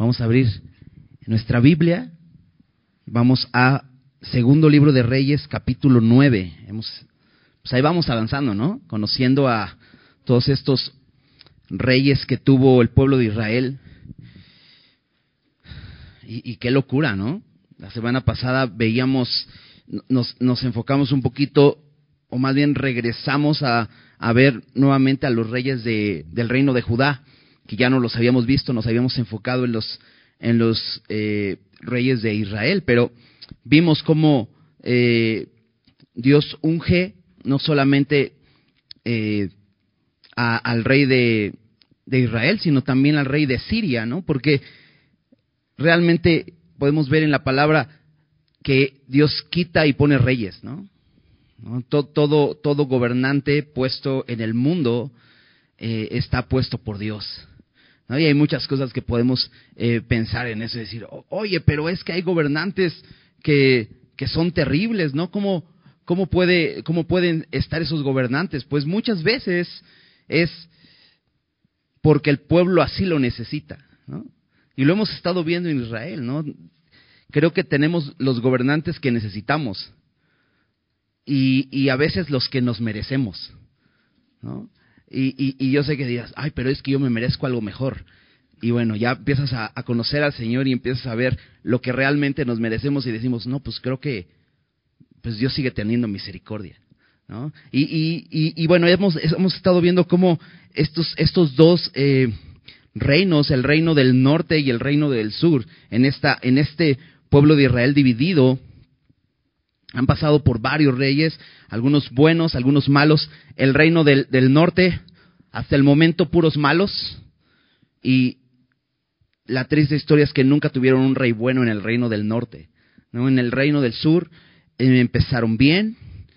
Vamos a abrir nuestra Biblia. Vamos a Segundo Libro de Reyes, capítulo 9. Pues ahí vamos avanzando, ¿no? Conociendo a todos estos reyes que tuvo el pueblo de Israel. Y qué locura, ¿no? La semana pasada veíamos, nos enfocamos un poquito, o más bien regresamos a ver nuevamente a los reyes del reino de Judá, que ya no los habíamos visto, nos habíamos enfocado en los reyes de Israel, pero vimos cómo Dios unge no solamente al rey de Israel, sino también al rey de Siria, ¿no? Porque realmente podemos ver en la palabra que Dios quita y pone reyes, ¿no? Todo gobernante puesto en el mundo está puesto por Dios, ¿no? Y hay muchas cosas que podemos pensar en eso y decir, oye, pero es que hay gobernantes que son terribles, ¿no? ¿Cómo pueden estar esos gobernantes? Pues muchas veces es porque el pueblo así lo necesita, ¿no? Y lo hemos estado viendo en Israel, ¿no? Creo que tenemos los gobernantes que necesitamos y a veces los que nos merecemos, ¿no? Y yo sé que dirás, ay, pero es que yo me merezco algo mejor. Y bueno, ya empiezas a conocer al Señor y empiezas a ver lo que realmente nos merecemos y decimos, no, pues creo que pues Dios sigue teniendo misericordia, ¿no? Y bueno, hemos estado viendo cómo estos dos reinos, el reino del norte y el reino del sur, en este pueblo de Israel dividido, han pasado por varios reyes, algunos buenos, algunos malos. El reino del norte, hasta el momento puros malos, y la triste historia es que nunca tuvieron un rey bueno en el reino del norte, ¿no? En el reino del sur empezaron bien,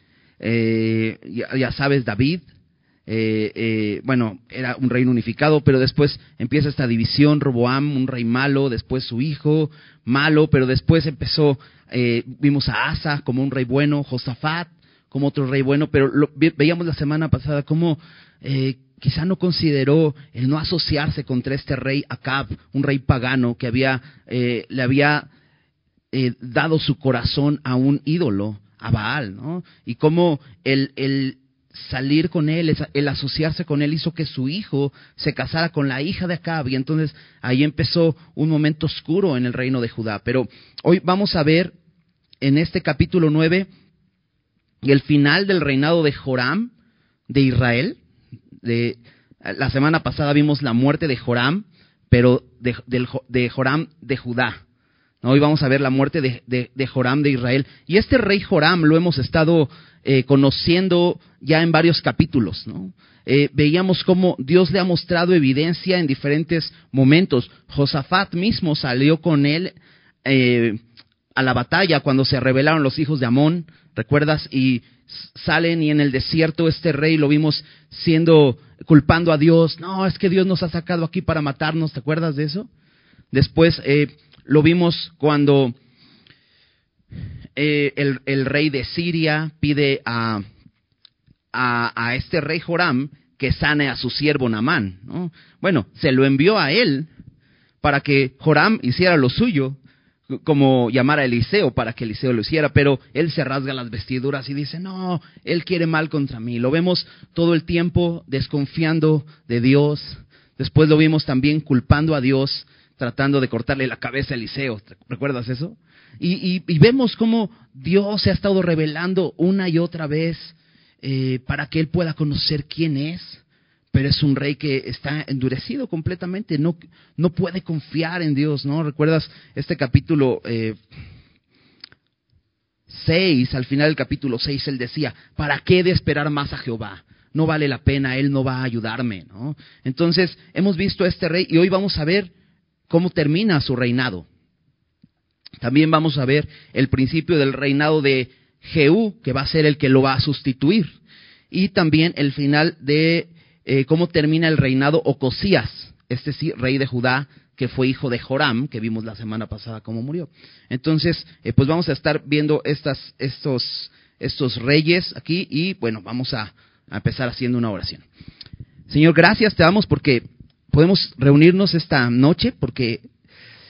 ya sabes, David, bueno, era un reino unificado, pero después empieza esta división, Roboam, un rey malo, después su hijo, malo, pero después vimos a Asa como un rey bueno, Josafat como otro rey bueno, pero veíamos la semana pasada cómo quizá no consideró el no asociarse contra este rey Acab, un rey pagano que le había dado su corazón a un ídolo, a Baal, ¿no? Y cómo el salir con él, el asociarse con él, hizo que su hijo se casara con la hija de Acab, y entonces ahí empezó un momento oscuro en el reino de Judá. Pero hoy vamos a ver en este capítulo 9 el final del reinado de Joram de Israel. La semana pasada vimos la muerte de Joram, pero de Joram de Judá. Hoy vamos a ver la muerte de Joram de Israel. Y este rey Joram lo hemos estado conociendo ya en varios capítulos, ¿no? Veíamos cómo Dios le ha mostrado evidencia en diferentes momentos. Josafat mismo salió con él a la batalla cuando se rebelaron los hijos de Amón, ¿recuerdas? Y salen, y en el desierto este rey lo vimos culpando a Dios. No, es que Dios nos ha sacado aquí para matarnos, ¿te acuerdas de eso? Después lo vimos cuando el rey de Siria pide a este rey Joram que sane a su siervo Naamán, ¿no? Bueno, se lo envió a él para que Joram hiciera lo suyo, como llamar a Eliseo para que Eliseo lo hiciera, pero él se rasga las vestiduras y dice, no, él quiere mal contra mí. Lo vemos todo el tiempo desconfiando de Dios. Después lo vimos también culpando a Dios, tratando de cortarle la cabeza a Eliseo. ¿Recuerdas eso? Y vemos cómo Dios se ha estado revelando una y otra vez para que él pueda conocer quién es. Pero es un rey que está endurecido completamente, no puede confiar en Dios, ¿no? ¿Recuerdas este capítulo 6? Al final del capítulo 6 él decía, ¿para qué he de esperar más a Jehová? No vale la pena, él no va a ayudarme, ¿no? Entonces hemos visto a este rey y hoy vamos a ver cómo termina su reinado. También vamos a ver el principio del reinado de Jehú, que va a ser el que lo va a sustituir. Y también el final de cómo termina el reinado Ocosías, sí, rey de Judá, que fue hijo de Joram, que vimos la semana pasada cómo murió. Entonces, pues vamos a estar viendo estos reyes aquí y bueno, vamos a empezar haciendo una oración. Señor, gracias te damos porque podemos reunirnos esta noche, porque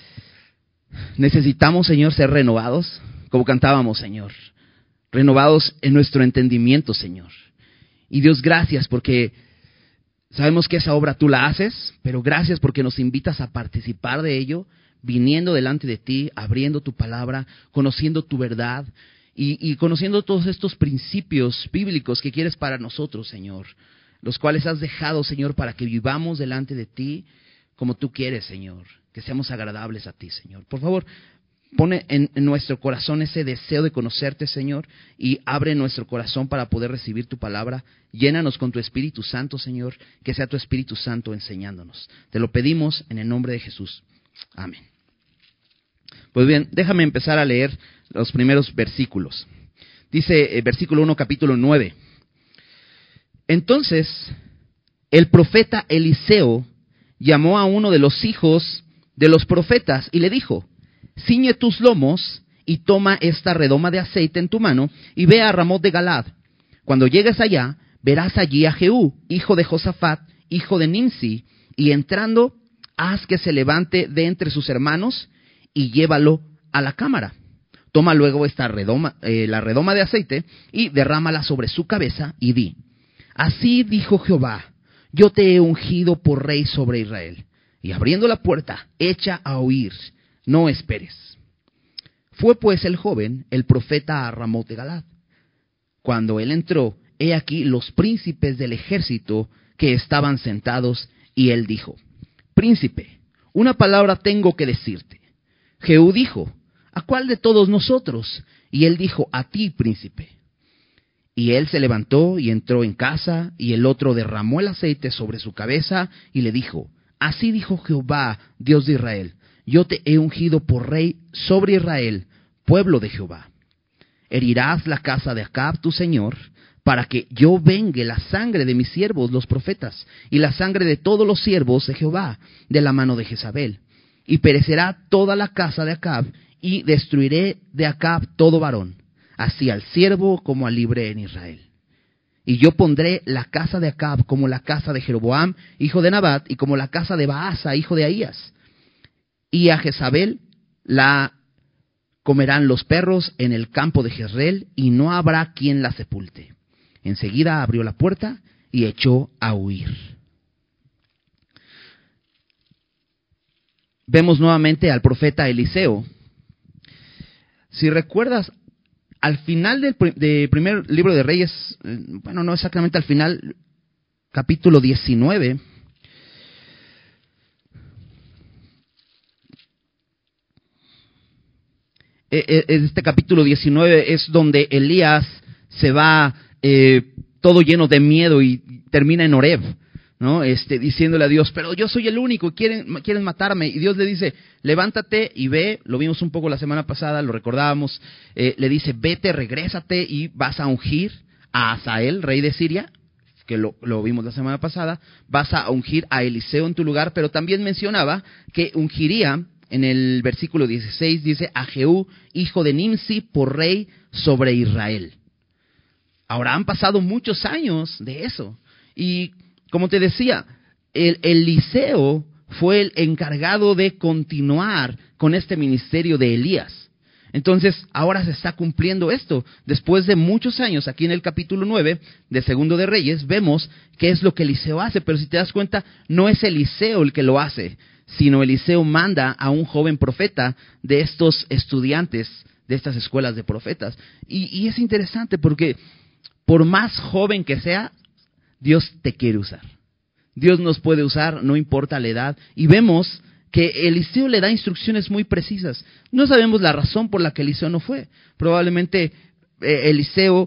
Necesitamos, Señor, ser renovados, como cantábamos, Señor. Renovados en nuestro entendimiento, Señor. Y Dios, gracias porque sabemos que esa obra tú la haces, pero gracias porque nos invitas a participar de ello, viniendo delante de ti, abriendo tu palabra, conociendo tu verdad y conociendo todos estos principios bíblicos que quieres para nosotros, Señor, los cuales has dejado, Señor, para que vivamos delante de ti como tú quieres, Señor, que seamos agradables a ti, Señor. Por favor, pone en nuestro corazón ese deseo de conocerte, Señor, y abre nuestro corazón para poder recibir tu palabra. Llénanos con tu Espíritu Santo, Señor, que sea tu Espíritu Santo enseñándonos. Te lo pedimos en el nombre de Jesús. Amén. Pues bien, déjame empezar a leer los primeros versículos. Dice versículo 1, capítulo 9. Entonces, el profeta Eliseo llamó a uno de los hijos de los profetas y le dijo: ciñe tus lomos y toma esta redoma de aceite en tu mano y ve a Ramot de Galad. Cuando llegues allá, verás allí a Jehú, hijo de Josafat, hijo de Nimsi, y entrando, haz que se levante de entre sus hermanos y llévalo a la cámara. Toma luego esta redoma, la redoma de aceite y derrámala sobre su cabeza y di: así dijo Jehová, yo te he ungido por rey sobre Israel. Y abriendo la puerta, echa a oír, no esperes. Fue pues el joven, el profeta, a Ramot de Galad. Cuando él entró, he aquí los príncipes del ejército que estaban sentados, y él dijo: príncipe, una palabra tengo que decirte. Jehú dijo: ¿a cuál de todos nosotros? Y él dijo: a ti, príncipe. Y él se levantó y entró en casa, y el otro derramó el aceite sobre su cabeza y le dijo: así dijo Jehová, Dios de Israel, yo te he ungido por rey sobre Israel, pueblo de Jehová. Herirás la casa de Acab, tu señor, para que yo vengue la sangre de mis siervos, los profetas, y la sangre de todos los siervos de Jehová, de la mano de Jezabel. Y perecerá toda la casa de Acab, y destruiré de Acab todo varón, así al siervo como al libre en Israel. Y yo pondré la casa de Acab como la casa de Jeroboam, hijo de Nabat, y como la casa de Baasa, hijo de Ahías. Y a Jezabel la comerán los perros en el campo de Jezreel, y no habrá quien la sepulte. Enseguida abrió la puerta y echó a huir. Vemos nuevamente al profeta Eliseo. Si recuerdas, al final del primer libro de Reyes, bueno, no exactamente al final, capítulo 19, este capítulo 19 es donde Elías se va todo lleno de miedo y termina en Horeb, ¿no? Diciéndole a Dios: pero yo soy el único, quieren matarme. Y Dios le dice: levántate y ve. Lo vimos un poco la semana pasada, lo recordábamos. Le dice: vete, regrésate y vas a ungir a Hazael, rey de Siria, que lo vimos la semana pasada. Vas a ungir a Eliseo en tu lugar, pero también mencionaba que ungiría, en el versículo 16 dice, a Jehú, hijo de Nimsi, por rey sobre Israel. Ahora han pasado muchos años de eso. Y como te decía, Eliseo fue el encargado de continuar con este ministerio de Elías. Entonces, ahora se está cumpliendo esto. Después de muchos años, aquí en el capítulo 9 de Segundo de Reyes, vemos qué es lo que Eliseo hace. Pero si te das cuenta, no es Eliseo el que lo hace, sino Eliseo manda a un joven profeta de estos estudiantes de estas escuelas de profetas. Y es interesante porque por más joven que sea, Dios te quiere usar. Dios nos puede usar, no importa la edad. Y vemos que Eliseo le da instrucciones muy precisas. No sabemos la razón por la que Eliseo no fue. Probablemente Eliseo,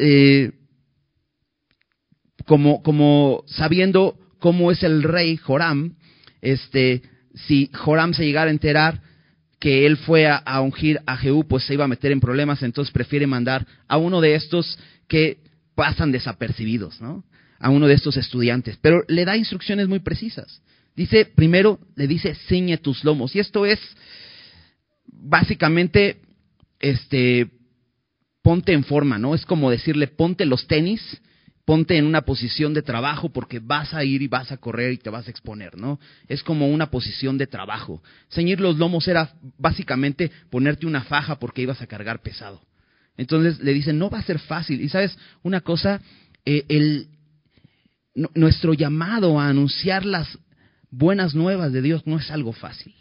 como sabiendo cómo es el rey Joram, si Joram se llegara a enterar que él fue a ungir a Jehú, pues se iba a meter en problemas. Entonces prefiere mandar a uno de estos que pasan desapercibidos, ¿no? A uno de estos estudiantes. Pero le da instrucciones muy precisas. Dice, primero le dice: ciñe tus lomos. Y esto es básicamente, ponte en forma, ¿no? Es como decirle: ponte los tenis ponte en una posición de trabajo porque vas a ir y vas a correr y te vas a exponer, ¿no? Es como una posición de trabajo. Ceñir los lomos era básicamente ponerte una faja porque ibas a cargar pesado. Entonces le dicen, no va a ser fácil. Y sabes, una cosa, nuestro llamado a anunciar las buenas nuevas de Dios no es algo fácil.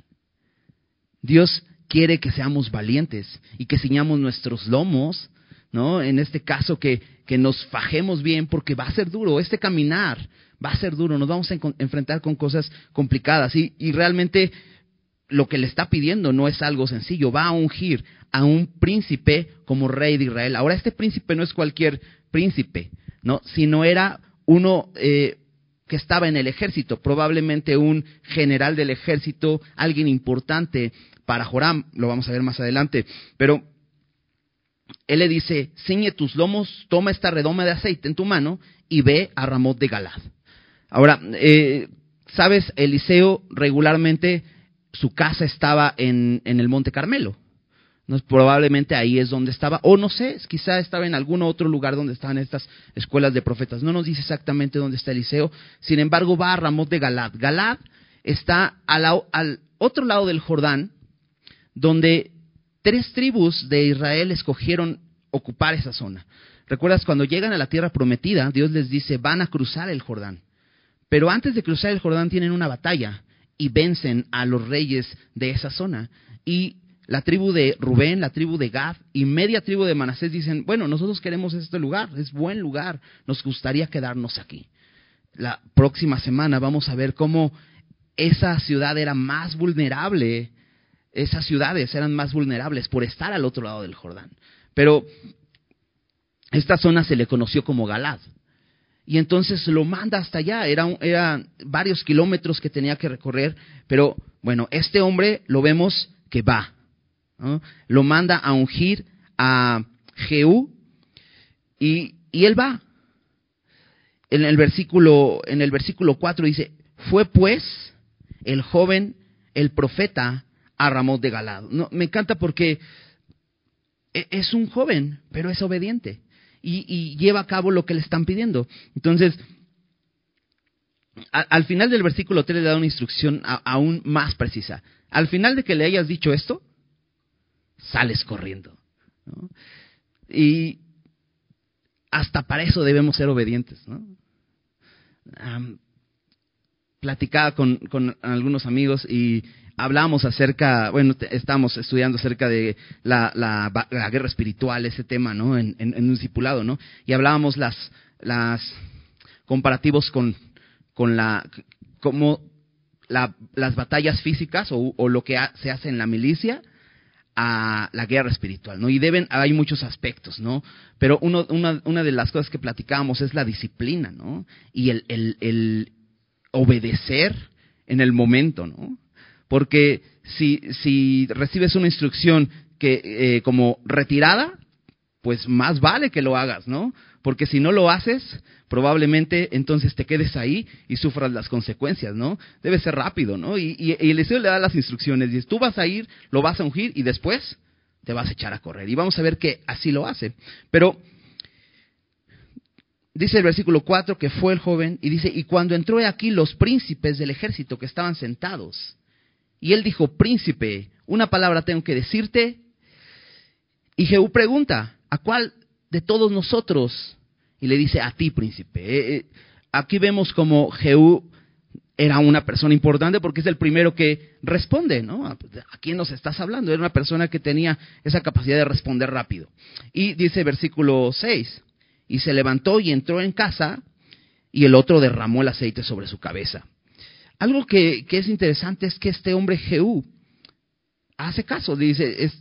Dios quiere que seamos valientes y que ciñamos nuestros lomos, ¿no? En este caso que nos fajemos bien, porque va a ser duro. Este caminar va a ser duro. Nos vamos a enfrentar con cosas complicadas. Y realmente lo que le está pidiendo no es algo sencillo. Va a ungir a un príncipe como rey de Israel. Ahora, este príncipe no es cualquier príncipe, ¿no? Sino era uno que estaba en el ejército, probablemente un general del ejército, alguien importante para Joram. Lo vamos a ver más adelante. Pero él le dice, ciñe tus lomos, toma esta redoma de aceite en tu mano y ve a Ramot de Galad. Ahora, ¿sabes? Eliseo regularmente, su casa estaba en el Monte Carmelo. ¿No? Probablemente ahí es donde estaba, o no sé, quizá estaba en algún otro lugar donde estaban estas escuelas de profetas. No nos dice exactamente dónde está Eliseo, sin embargo va a Ramot de Galad. Galad está al otro lado del Jordán, donde 3 tribus de Israel escogieron ocupar esa zona. ¿Recuerdas? Cuando llegan a la tierra prometida, Dios les dice, van a cruzar el Jordán. Pero antes de cruzar el Jordán tienen una batalla y vencen a los reyes de esa zona. Y la tribu de Rubén, la tribu de Gad y media tribu de Manasés dicen, bueno, nosotros queremos este lugar, es buen lugar, nos gustaría quedarnos aquí. La próxima semana vamos a ver cómo esa ciudad era más vulnerable. Esas ciudades eran más vulnerables por estar al otro lado del Jordán. Pero esta zona se le conoció como Galad. Y entonces lo manda hasta allá. Eran varios kilómetros que tenía que recorrer. Pero bueno, este hombre lo vemos que va, ¿no? Lo manda a ungir a Jehú y él va. En el versículo 4 dice, fue pues el joven, el profeta, a Ramot de Galad. No, me encanta porque es un joven, pero es obediente y lleva a cabo lo que le están pidiendo. Entonces, al final del versículo 3 le da una instrucción aún más precisa. Al final de que le hayas dicho esto, sales corriendo, ¿no? Y hasta para eso debemos ser obedientes, ¿no? Platicaba con algunos amigos y hablábamos acerca, estábamos estudiando acerca de la guerra espiritual, ese tema, ¿no? En un discipulado, ¿no? Y hablábamos las comparativos con las batallas físicas o lo que se hace en la milicia a la guerra espiritual, ¿no? Y hay muchos aspectos, ¿no? Pero una de las cosas que platicábamos es la disciplina, ¿no? Y el obedecer en el momento, ¿no? Porque si recibes una instrucción que como retirada, pues más vale que lo hagas, ¿no? Porque si no lo haces, probablemente entonces te quedes ahí y sufras las consecuencias, ¿no? Debe ser rápido, ¿no? Y Eliseo le da las instrucciones, dice, tú vas a ir, lo vas a ungir y después te vas a echar a correr. Y vamos a ver que así lo hace. Pero dice el versículo 4 que fue el joven y dice, y cuando entró aquí los príncipes del ejército que estaban sentados, y él dijo, príncipe, una palabra tengo que decirte. Y Jehú pregunta, ¿a cuál de todos nosotros? Y le dice, a ti, príncipe. Aquí vemos como Jehú era una persona importante porque es el primero que responde, ¿no? ¿A quién nos estás hablando? Era una persona que tenía esa capacidad de responder rápido. Y dice versículo 6, y se levantó y entró en casa, y el otro derramó el aceite sobre su cabeza. Algo que es interesante es que este hombre Jehú hace caso, le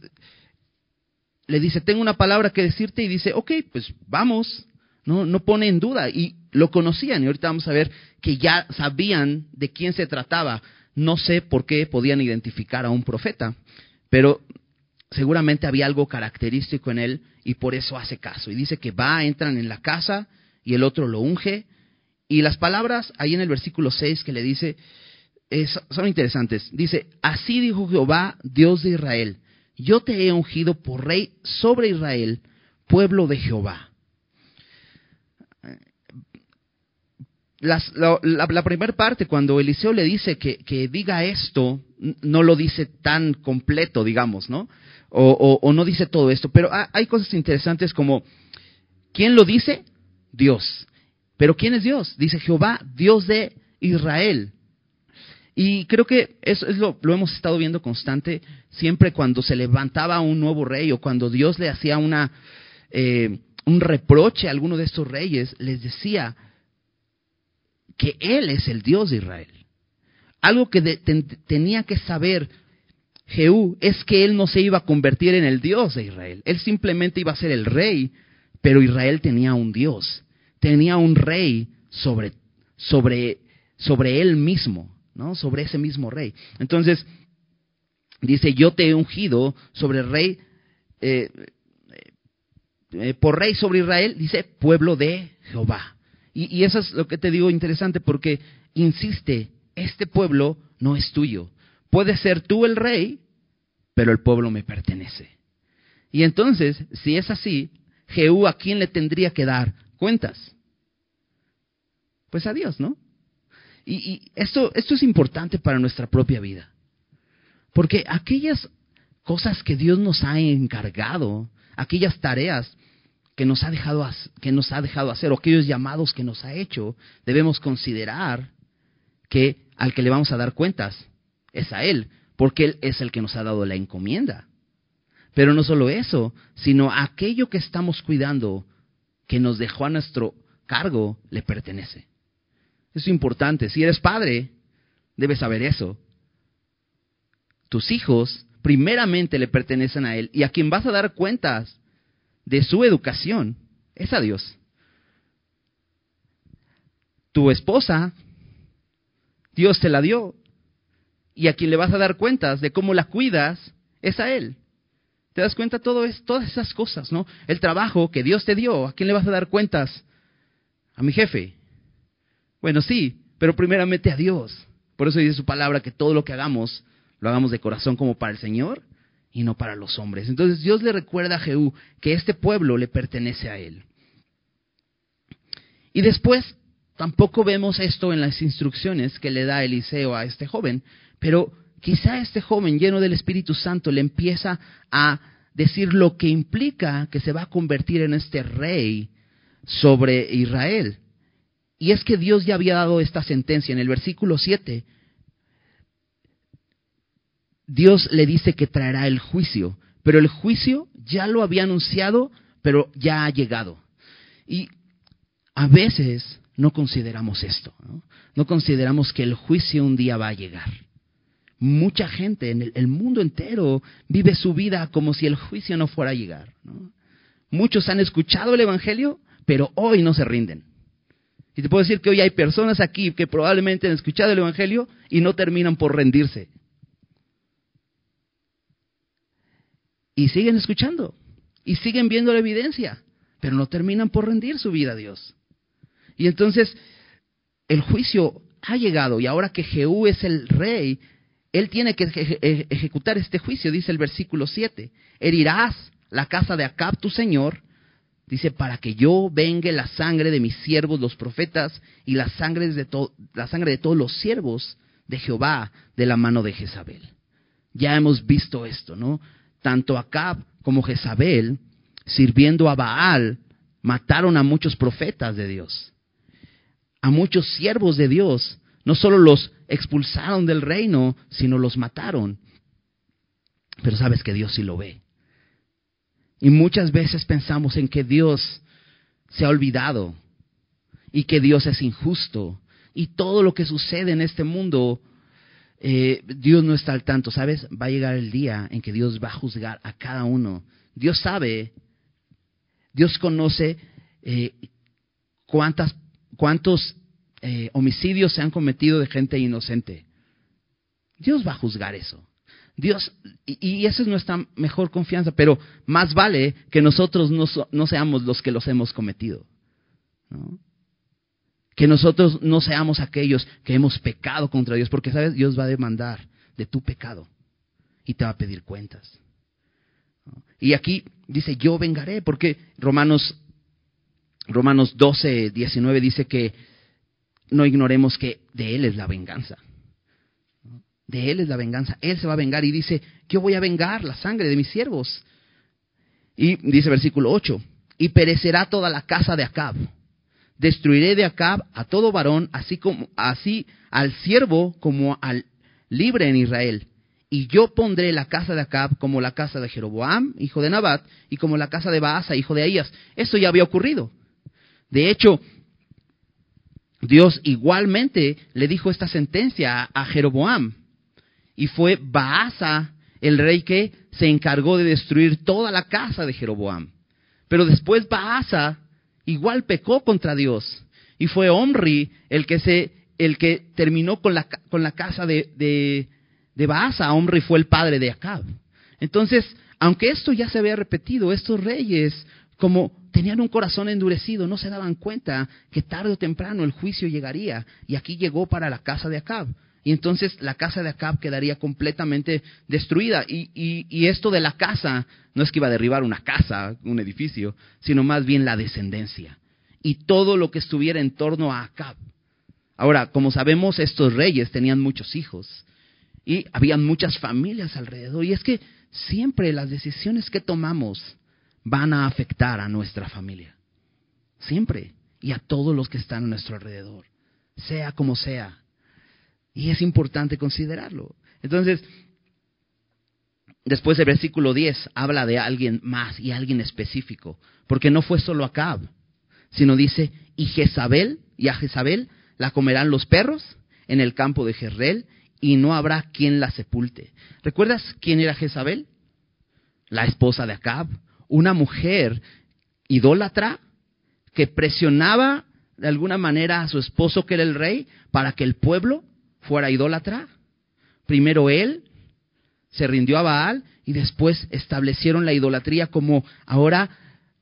dice, tengo una palabra que decirte, y dice, ok, pues vamos, no pone en duda, y lo conocían, y ahorita vamos a ver que ya sabían de quién se trataba. No sé por qué podían identificar a un profeta, pero seguramente había algo característico en él, y por eso hace caso, y dice que entran en la casa, y el otro lo unge. Y las palabras ahí en el versículo 6 que le dice son interesantes. Dice, así dijo Jehová, Dios de Israel, yo te he ungido por rey sobre Israel, pueblo de Jehová. la primera parte, cuando Eliseo le dice que diga esto, no lo dice tan completo, digamos, ¿no? O no dice todo esto, pero hay cosas interesantes como, ¿quién lo dice? Dios. ¿Pero quién es Dios? Dice Jehová, Dios de Israel. Y creo que eso es lo hemos estado viendo constante, siempre cuando se levantaba un nuevo rey o cuando Dios le hacía un reproche a alguno de estos reyes, les decía que Él es el Dios de Israel. Algo que tenía que saber Jehú es que él no se iba a convertir en el Dios de Israel. Él simplemente iba a ser el rey, pero Israel tenía un Dios, tenía un rey sobre él mismo, ¿no? Sobre ese mismo rey. Entonces, dice, yo te he ungido sobre rey, por rey sobre Israel, dice, pueblo de Jehová. Y eso es lo que te digo interesante, porque insiste, este pueblo no es tuyo. Puedes ser tú el rey, pero el pueblo me pertenece. Y entonces, si es así, Jehú, ¿a quién le tendría que dar cuentas? Pues a Dios, ¿no? Y esto es importante para nuestra propia vida. Porque aquellas cosas que Dios nos ha encargado, aquellas tareas que nos ha dejado hacer, o aquellos llamados que nos ha hecho, debemos considerar que al que le vamos a dar cuentas es a Él, porque Él es el que nos ha dado la encomienda. Pero no solo eso, sino aquello que estamos cuidando, que nos dejó a nuestro cargo, le pertenece. Eso es importante. Si eres padre, debes saber eso. Tus hijos primeramente le pertenecen a Él, y a quien vas a dar cuentas de su educación es a Dios. Tu esposa, Dios te la dio, y a quien le vas a dar cuentas de cómo la cuidas es a Él. ¿Te das cuenta? Todas esas cosas, ¿no? El trabajo que Dios te dio, ¿a quién le vas a dar cuentas? A mi jefe. Bueno, sí, pero primeramente a Dios. Por eso dice su palabra que todo lo que hagamos, lo hagamos de corazón como para el Señor y no para los hombres. Entonces Dios le recuerda a Jehú que este pueblo le pertenece a él. Y después tampoco vemos esto en las instrucciones que le da Eliseo a este joven, pero quizá este joven lleno del Espíritu Santo le empieza a decir lo que implica que se va a convertir en este rey sobre Israel. Y es que Dios ya había dado esta sentencia en el versículo 7. Dios le dice que traerá el juicio, pero el juicio ya lo había anunciado, pero ya ha llegado. Y a veces no consideramos esto, ¿no? No consideramos que el juicio un día va a llegar. Mucha gente en el mundo entero vive su vida como si el juicio no fuera a llegar, ¿no? Muchos han escuchado el Evangelio, pero hoy no se rinden. Y te puedo decir que hoy hay personas aquí que probablemente han escuchado el Evangelio y no terminan por rendirse. Y siguen escuchando, y siguen viendo la evidencia, pero no terminan por rendir su vida a Dios. Y entonces, el juicio ha llegado, y ahora que Jehú es el rey, él tiene que ejecutar este juicio, dice el versículo 7. Herirás la casa de Acab, tu señor, dice, para que yo vengue la sangre de mis siervos, los profetas, y la sangre de todos los siervos de Jehová, de la mano de Jezabel. Ya hemos visto esto, ¿no? Tanto Acab como Jezabel, sirviendo a Baal, mataron a muchos profetas de Dios, a muchos siervos de Dios. No solo los expulsaron del reino, sino los mataron. Pero sabes que Dios sí lo ve. Y muchas veces pensamos en que Dios se ha olvidado y que Dios es injusto. Y todo lo que sucede en este mundo, Dios no está al tanto, ¿sabes? Va a llegar el día en que Dios va a juzgar a cada uno. Dios sabe, Dios conoce cuántos homicidios se han cometido de gente inocente. Dios va a juzgar eso. Dios, y esa es nuestra mejor confianza, pero más vale que nosotros no seamos los que los hemos cometido, ¿no? Que nosotros no seamos aquellos que hemos pecado contra Dios, porque sabes, Dios va a demandar de tu pecado y te va a pedir cuentas, ¿no? Y aquí dice, yo vengaré, porque Romanos 12, 19 dice que no ignoremos que de Él es la venganza. De Él es la venganza. Él se va a vengar y dice, yo voy a vengar la sangre de mis siervos. Y dice versículo 8, y perecerá toda la casa de Acab. Destruiré de Acab a todo varón, así al siervo como al libre en Israel. Y yo pondré la casa de Acab como la casa de Jeroboam, hijo de Nabat, y como la casa de Baasa, hijo de Ahías. Esto ya había ocurrido. De hecho, Dios igualmente le dijo esta sentencia a Jeroboam. Y fue Baasa el rey que se encargó de destruir toda la casa de Jeroboam. Pero después Baasa igual pecó contra Dios. Y fue Omri el que terminó con la casa de Baasa. Omri fue el padre de Acab. Entonces, aunque esto ya se había repetido, estos reyes, como tenían un corazón endurecido, no se daban cuenta que tarde o temprano el juicio llegaría. Y aquí llegó para la casa de Acab. Y entonces la casa de Acab quedaría completamente destruida. Y esto de la casa, no es que iba a derribar una casa, un edificio, sino más bien la descendencia. Y todo lo que estuviera en torno a Acab. Ahora, como sabemos, estos reyes tenían muchos hijos. Y habían muchas familias alrededor. Y es que siempre las decisiones que tomamos van a afectar a nuestra familia. Siempre. Y a todos los que están a nuestro alrededor. Sea como sea. Y es importante considerarlo. Entonces, después del versículo 10 habla de alguien más y alguien específico. Porque no fue solo Acab, sino dice, y a Jezabel la comerán los perros en el campo de Jezreel y no habrá quien la sepulte. ¿Recuerdas quién era Jezabel? La esposa de Acab. Una mujer idólatra que presionaba de alguna manera a su esposo, que era el rey, para que el pueblo fuera idólatra. Primero él se rindió a Baal y después establecieron la idolatría como ahora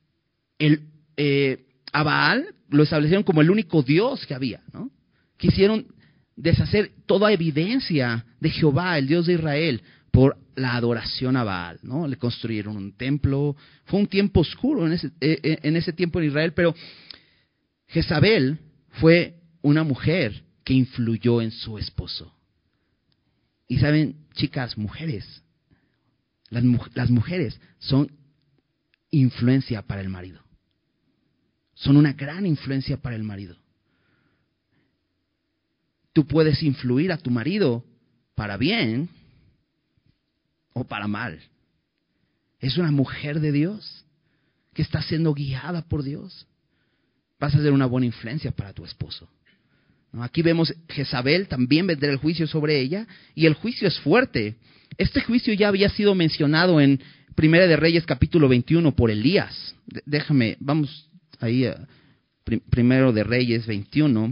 a Baal lo establecieron como el único Dios que había, ¿no? Quisieron deshacer toda evidencia de Jehová, el Dios de Israel, por la adoración a Baal, ¿no? Le construyeron un templo. Fue un tiempo oscuro en ese tiempo en Israel, pero Jezabel fue una mujer que influyó en su esposo. Y saben, chicas, mujeres, las mujeres son influencia para el marido. Son una gran influencia para el marido. Tú puedes influir a tu marido para bien o para mal. Es una mujer de Dios que está siendo guiada por Dios. Vas a ser una buena influencia para tu esposo. ¿No? Aquí vemos Jezabel, también vendrá el juicio sobre ella, y el juicio es fuerte. Este juicio ya había sido mencionado en Primera de Reyes capítulo 21 por Elías. Vamos ahí a Primero de Reyes 21.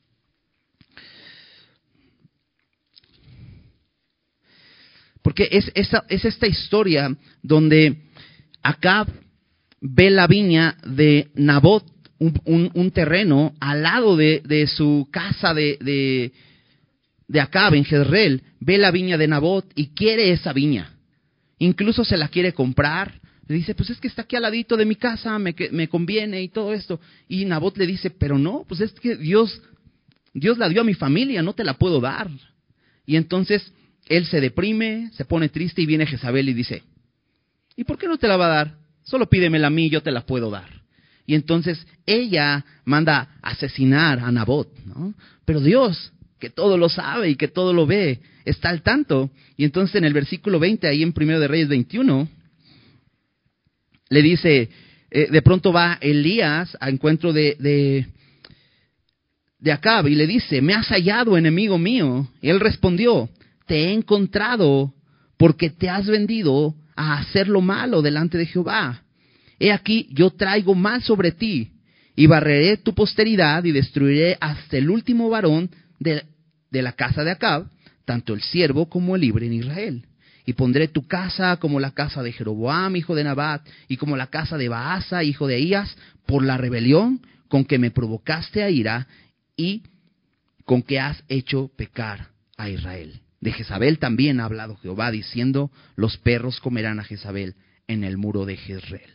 Porque es esta historia donde Acab ve la viña de Nabot, un terreno al lado de su casa de Acab en Jezreel. Ve la viña de Nabot y quiere esa viña. Incluso se la quiere comprar. Le dice, pues es que está aquí al ladito de mi casa, me conviene y todo esto. Y Nabot le dice, pero no, pues es que Dios la dio a mi familia, no te la puedo dar. Y entonces él se deprime, se pone triste y viene Jezabel y dice, ¿y por qué no te la va a dar? Solo pídemela a mí, yo te la puedo dar. Y entonces ella manda asesinar a Nabot, ¿no? Pero Dios, que todo lo sabe y que todo lo ve, está al tanto. Y entonces en el versículo 20, ahí en Primero de Reyes 21, le dice, de pronto va Elías a encuentro de Acab y le dice, me has hallado, enemigo mío. Y él respondió, te he encontrado porque te has vendido a hacer lo malo delante de Jehová. He aquí, yo traigo mal sobre ti, y barreré tu posteridad, y destruiré hasta el último varón de la casa de Acab, tanto el siervo como el libre en Israel. Y pondré tu casa como la casa de Jeroboam, hijo de Nabat, y como la casa de Baasa, hijo de Ahías, por la rebelión con que me provocaste a ira, y con que has hecho pecar a Israel. De Jezabel también ha hablado Jehová, diciendo, los perros comerán a Jezabel en el muro de Jezreel.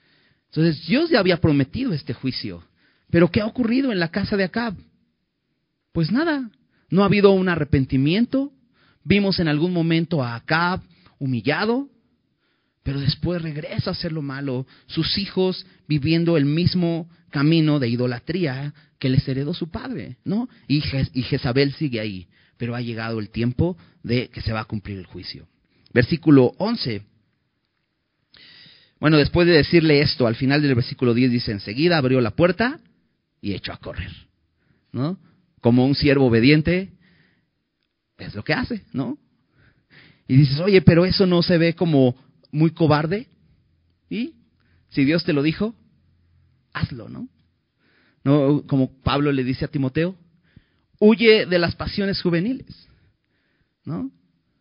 Entonces Dios ya había prometido este juicio. Pero ¿qué ha ocurrido en la casa de Acab? Pues nada, no ha habido un arrepentimiento. Vimos en algún momento a Acab humillado, pero después regresa a hacer lo malo. Sus hijos viviendo el mismo camino de idolatría que les heredó su padre, ¿no? Y Jezabel sigue ahí, pero ha llegado el tiempo de que se va a cumplir el juicio. Versículo 11. Bueno, después de decirle esto, al final del versículo 10 dice, enseguida abrió la puerta y echó a correr, ¿no? Como un siervo obediente, es lo que hace, ¿no? Y dices, oye, pero eso no se ve como muy cobarde. Y si Dios te lo dijo, hazlo, ¿no? No, como Pablo le dice a Timoteo, huye de las pasiones juveniles, ¿no?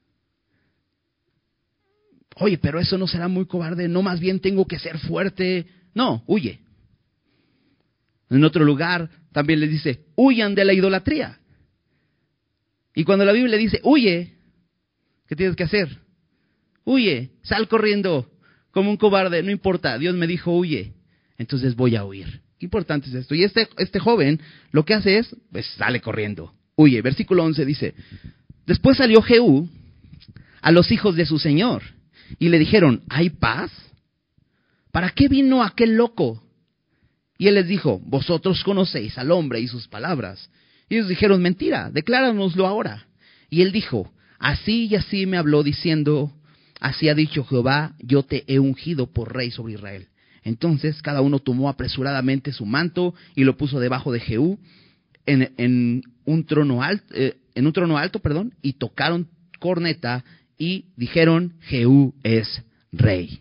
Oye, pero eso no será muy cobarde, no, más bien tengo que ser fuerte. No, huye. En otro lugar también le dice, huyan de la idolatría. Y cuando la Biblia dice, huye, ¿qué tienes que hacer? Huye, sal corriendo como un cobarde, no importa, Dios me dijo huye, entonces voy a huir. Qué importante es esto. Y este joven lo que hace es, pues sale corriendo, huye. Versículo 11 dice, después salió Jehú a los hijos de su señor y le dijeron, ¿hay paz? ¿Para qué vino aquel loco? Y él les dijo, vosotros conocéis al hombre y sus palabras. Y ellos dijeron, mentira, decláranoslo ahora. Y él dijo, así y así me habló diciendo, así ha dicho Jehová, yo te he ungido por rey sobre Israel. Entonces cada uno tomó apresuradamente su manto y lo puso debajo de Jehú en un trono alto, y tocaron corneta y dijeron, Jehú es rey.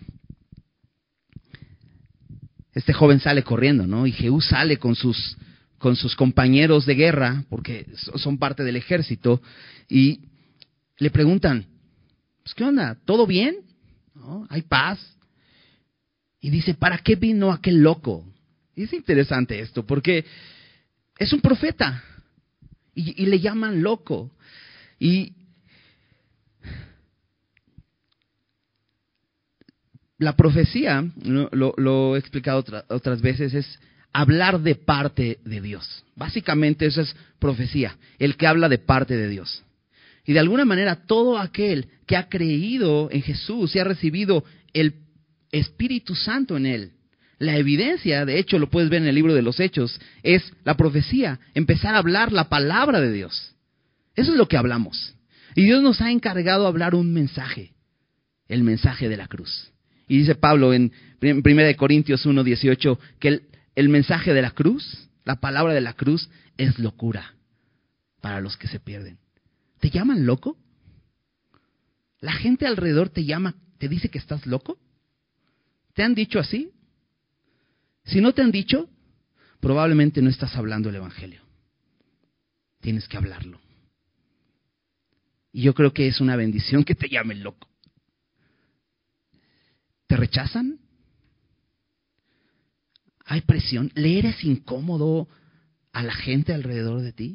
Este joven sale corriendo, ¿no? Y Jehú sale con sus compañeros de guerra, porque son parte del ejército, y le preguntan, pues, ¿qué onda? ¿Todo bien? ¿No? ¿Hay paz? Y dice, ¿para qué vino aquel loco? Y es interesante esto, porque es un profeta, y le llaman loco. Y la profecía, lo he explicado otras veces, es hablar de parte de Dios. Básicamente eso es profecía, el que habla de parte de Dios. Y de alguna manera todo aquel que ha creído en Jesús y ha recibido el Espíritu Santo en él, la evidencia, de hecho lo puedes ver en el libro de los Hechos, es la profecía, empezar a hablar la palabra de Dios. Eso es lo que hablamos. Y Dios nos ha encargado hablar un mensaje, el mensaje de la cruz. Y dice Pablo en 1 Corintios 1:18 que el mensaje de la cruz, la palabra de la cruz, es locura para los que se pierden. ¿Te llaman loco? ¿La gente alrededor te dice que estás loco? ¿Te han dicho así? Si no te han dicho, probablemente no estás hablando el evangelio. Tienes que hablarlo. Y yo creo que es una bendición que te llamen loco. ¿Te rechazan? ¿Hay presión? ¿Le eres incómodo a la gente alrededor de ti?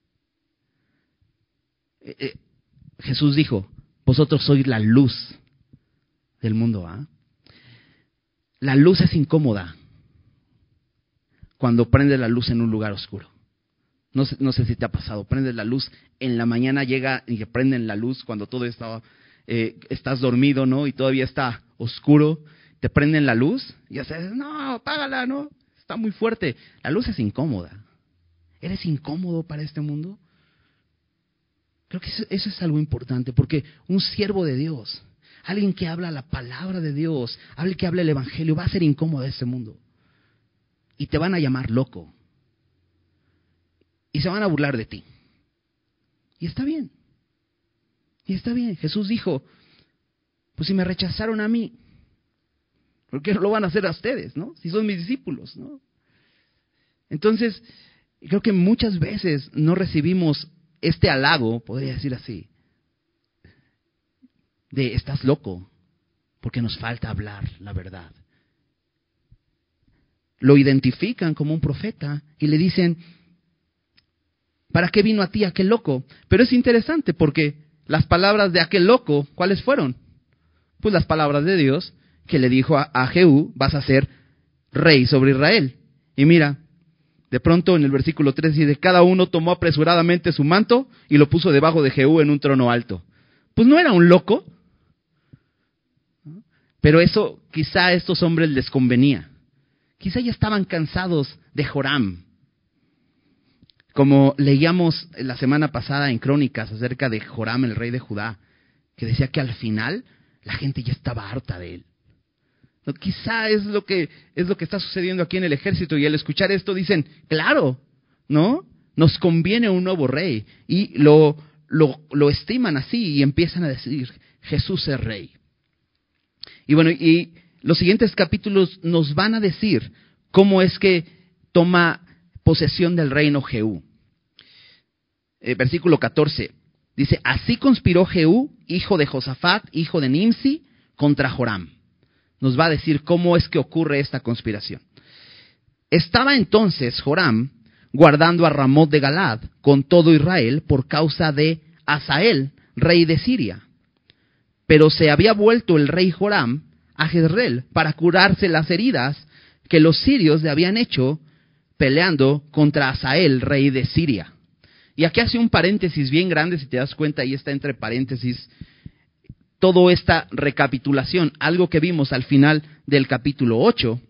Jesús dijo, vosotros sois la luz del mundo. La luz es incómoda cuando prendes la luz en un lugar oscuro. No sé si te ha pasado, prendes la luz, en la mañana llega y prenden la luz cuando todo estás dormido, ¿no? Y todavía está oscuro, te prenden la luz y ya sabes, no, apágala, ¿no? Está muy fuerte. La luz es incómoda. ¿Eres incómodo para este mundo? Creo que eso es algo importante, porque un siervo de Dios, alguien que habla la palabra de Dios, alguien que habla el evangelio, va a ser incómodo a este mundo. Y te van a llamar loco. Y se van a burlar de ti. Y está bien. Y está bien. Jesús dijo, pues si me rechazaron a mí, ¿por qué no lo van a hacer a ustedes, no? Si son mis discípulos, ¿no? Entonces, creo que muchas veces no recibimos este halago, podría decir así, de estás loco, porque nos falta hablar la verdad. Lo identifican como un profeta y le dicen, ¿para qué vino a ti aquel loco? Pero es interesante porque las palabras de aquel loco, ¿cuáles fueron? Pues las palabras de Dios que le dijo a Jehú, vas a ser rey sobre Israel. Y mira, De pronto en el versículo 3 dice, cada uno tomó apresuradamente su manto y lo puso debajo de Jehú en un trono alto. Pues no era un loco, pero eso quizá a estos hombres les convenía. Quizá ya estaban cansados de Joram. Como leíamos la semana pasada en Crónicas acerca de Joram, el rey de Judá, que decía que al final la gente ya estaba harta de él. No, quizá es lo que está sucediendo aquí en el ejército, y al escuchar esto dicen, claro, ¿no? Nos conviene un nuevo rey, y lo estiman así y empiezan a decir, Jesús es rey. Y bueno, y los siguientes capítulos nos van a decir cómo es que toma posesión del reino Jehú. Versículo 14, dice, así conspiró Jehú, hijo de Josafat, hijo de Nimsi, contra Joram. Nos va a decir cómo es que ocurre esta conspiración. Estaba entonces Joram guardando a Ramot de Galad con todo Israel por causa de Hazael, rey de Siria. Pero se había vuelto el rey Joram a Jezreel para curarse las heridas que los sirios le habían hecho peleando contra Hazael, rey de Siria. Y aquí hace un paréntesis bien grande, si te das cuenta, ahí está entre paréntesis toda esta recapitulación, algo que vimos al final del capítulo 8,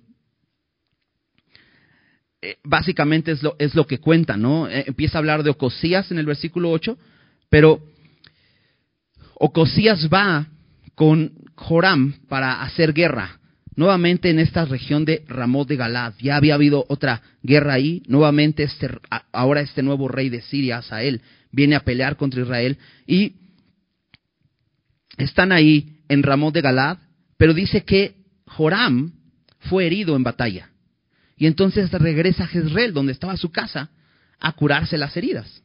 básicamente es lo que cuenta, ¿no? Empieza a hablar de Ocosías en el versículo 8, pero Ocosías va con Joram para hacer guerra, nuevamente en esta región de Ramot de Galad. Ya había habido otra guerra ahí, nuevamente ahora este nuevo rey de Siria, Hazael, viene a pelear contra Israel, y están ahí en Ramot de Galad, pero dice que Joram fue herido en batalla. Y entonces regresa a Jezreel, donde estaba su casa, a curarse las heridas.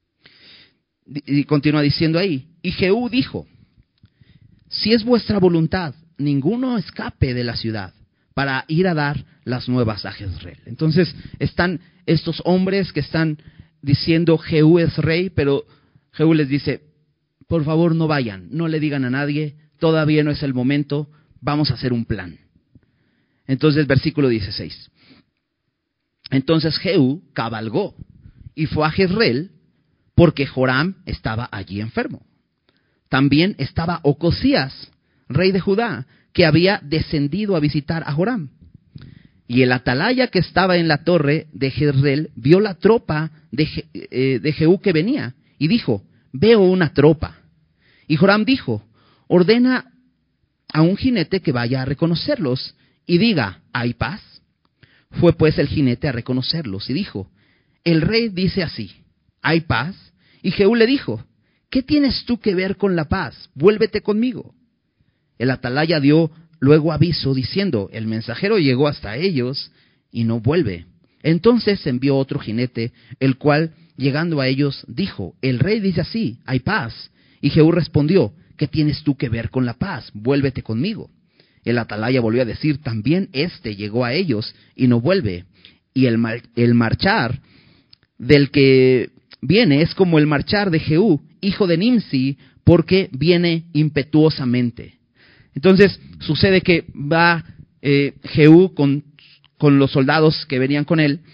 Y continúa diciendo ahí, y Jehú dijo, si es vuestra voluntad, ninguno escape de la ciudad para ir a dar las nuevas a Jezreel. Entonces están estos hombres que están diciendo Jehú es rey, pero Jehú les dice, por favor no vayan, no le digan a nadie, todavía no es el momento, vamos a hacer un plan. Entonces versículo 16. Entonces Jehú cabalgó y fue a Jezreel porque Joram estaba allí enfermo. También estaba Ocosías, rey de Judá, que había descendido a visitar a Joram. Y el atalaya que estaba en la torre de Jezreel vio la tropa de Jehú que venía y dijo, veo una tropa. Y Joram dijo, ordena a un jinete que vaya a reconocerlos y diga, ¿hay paz? Fue pues el jinete a reconocerlos y dijo, el rey dice así, ¿hay paz? Y Jehú le dijo, ¿qué tienes tú que ver con la paz? Vuélvete conmigo. El atalaya dio luego aviso diciendo, el mensajero llegó hasta ellos y no vuelve. Entonces envió otro jinete, el cual, llegando a ellos, dijo, el rey dice así, ¿hay paz? Y Jehú respondió, ¿qué tienes tú que ver con la paz? Vuélvete conmigo. El atalaya volvió a decir, también este llegó a ellos y no vuelve. Y el marchar del que viene es como el marchar de Jehú, hijo de Nimsi, porque viene impetuosamente. Entonces sucede que va Jehú con los soldados que venían con él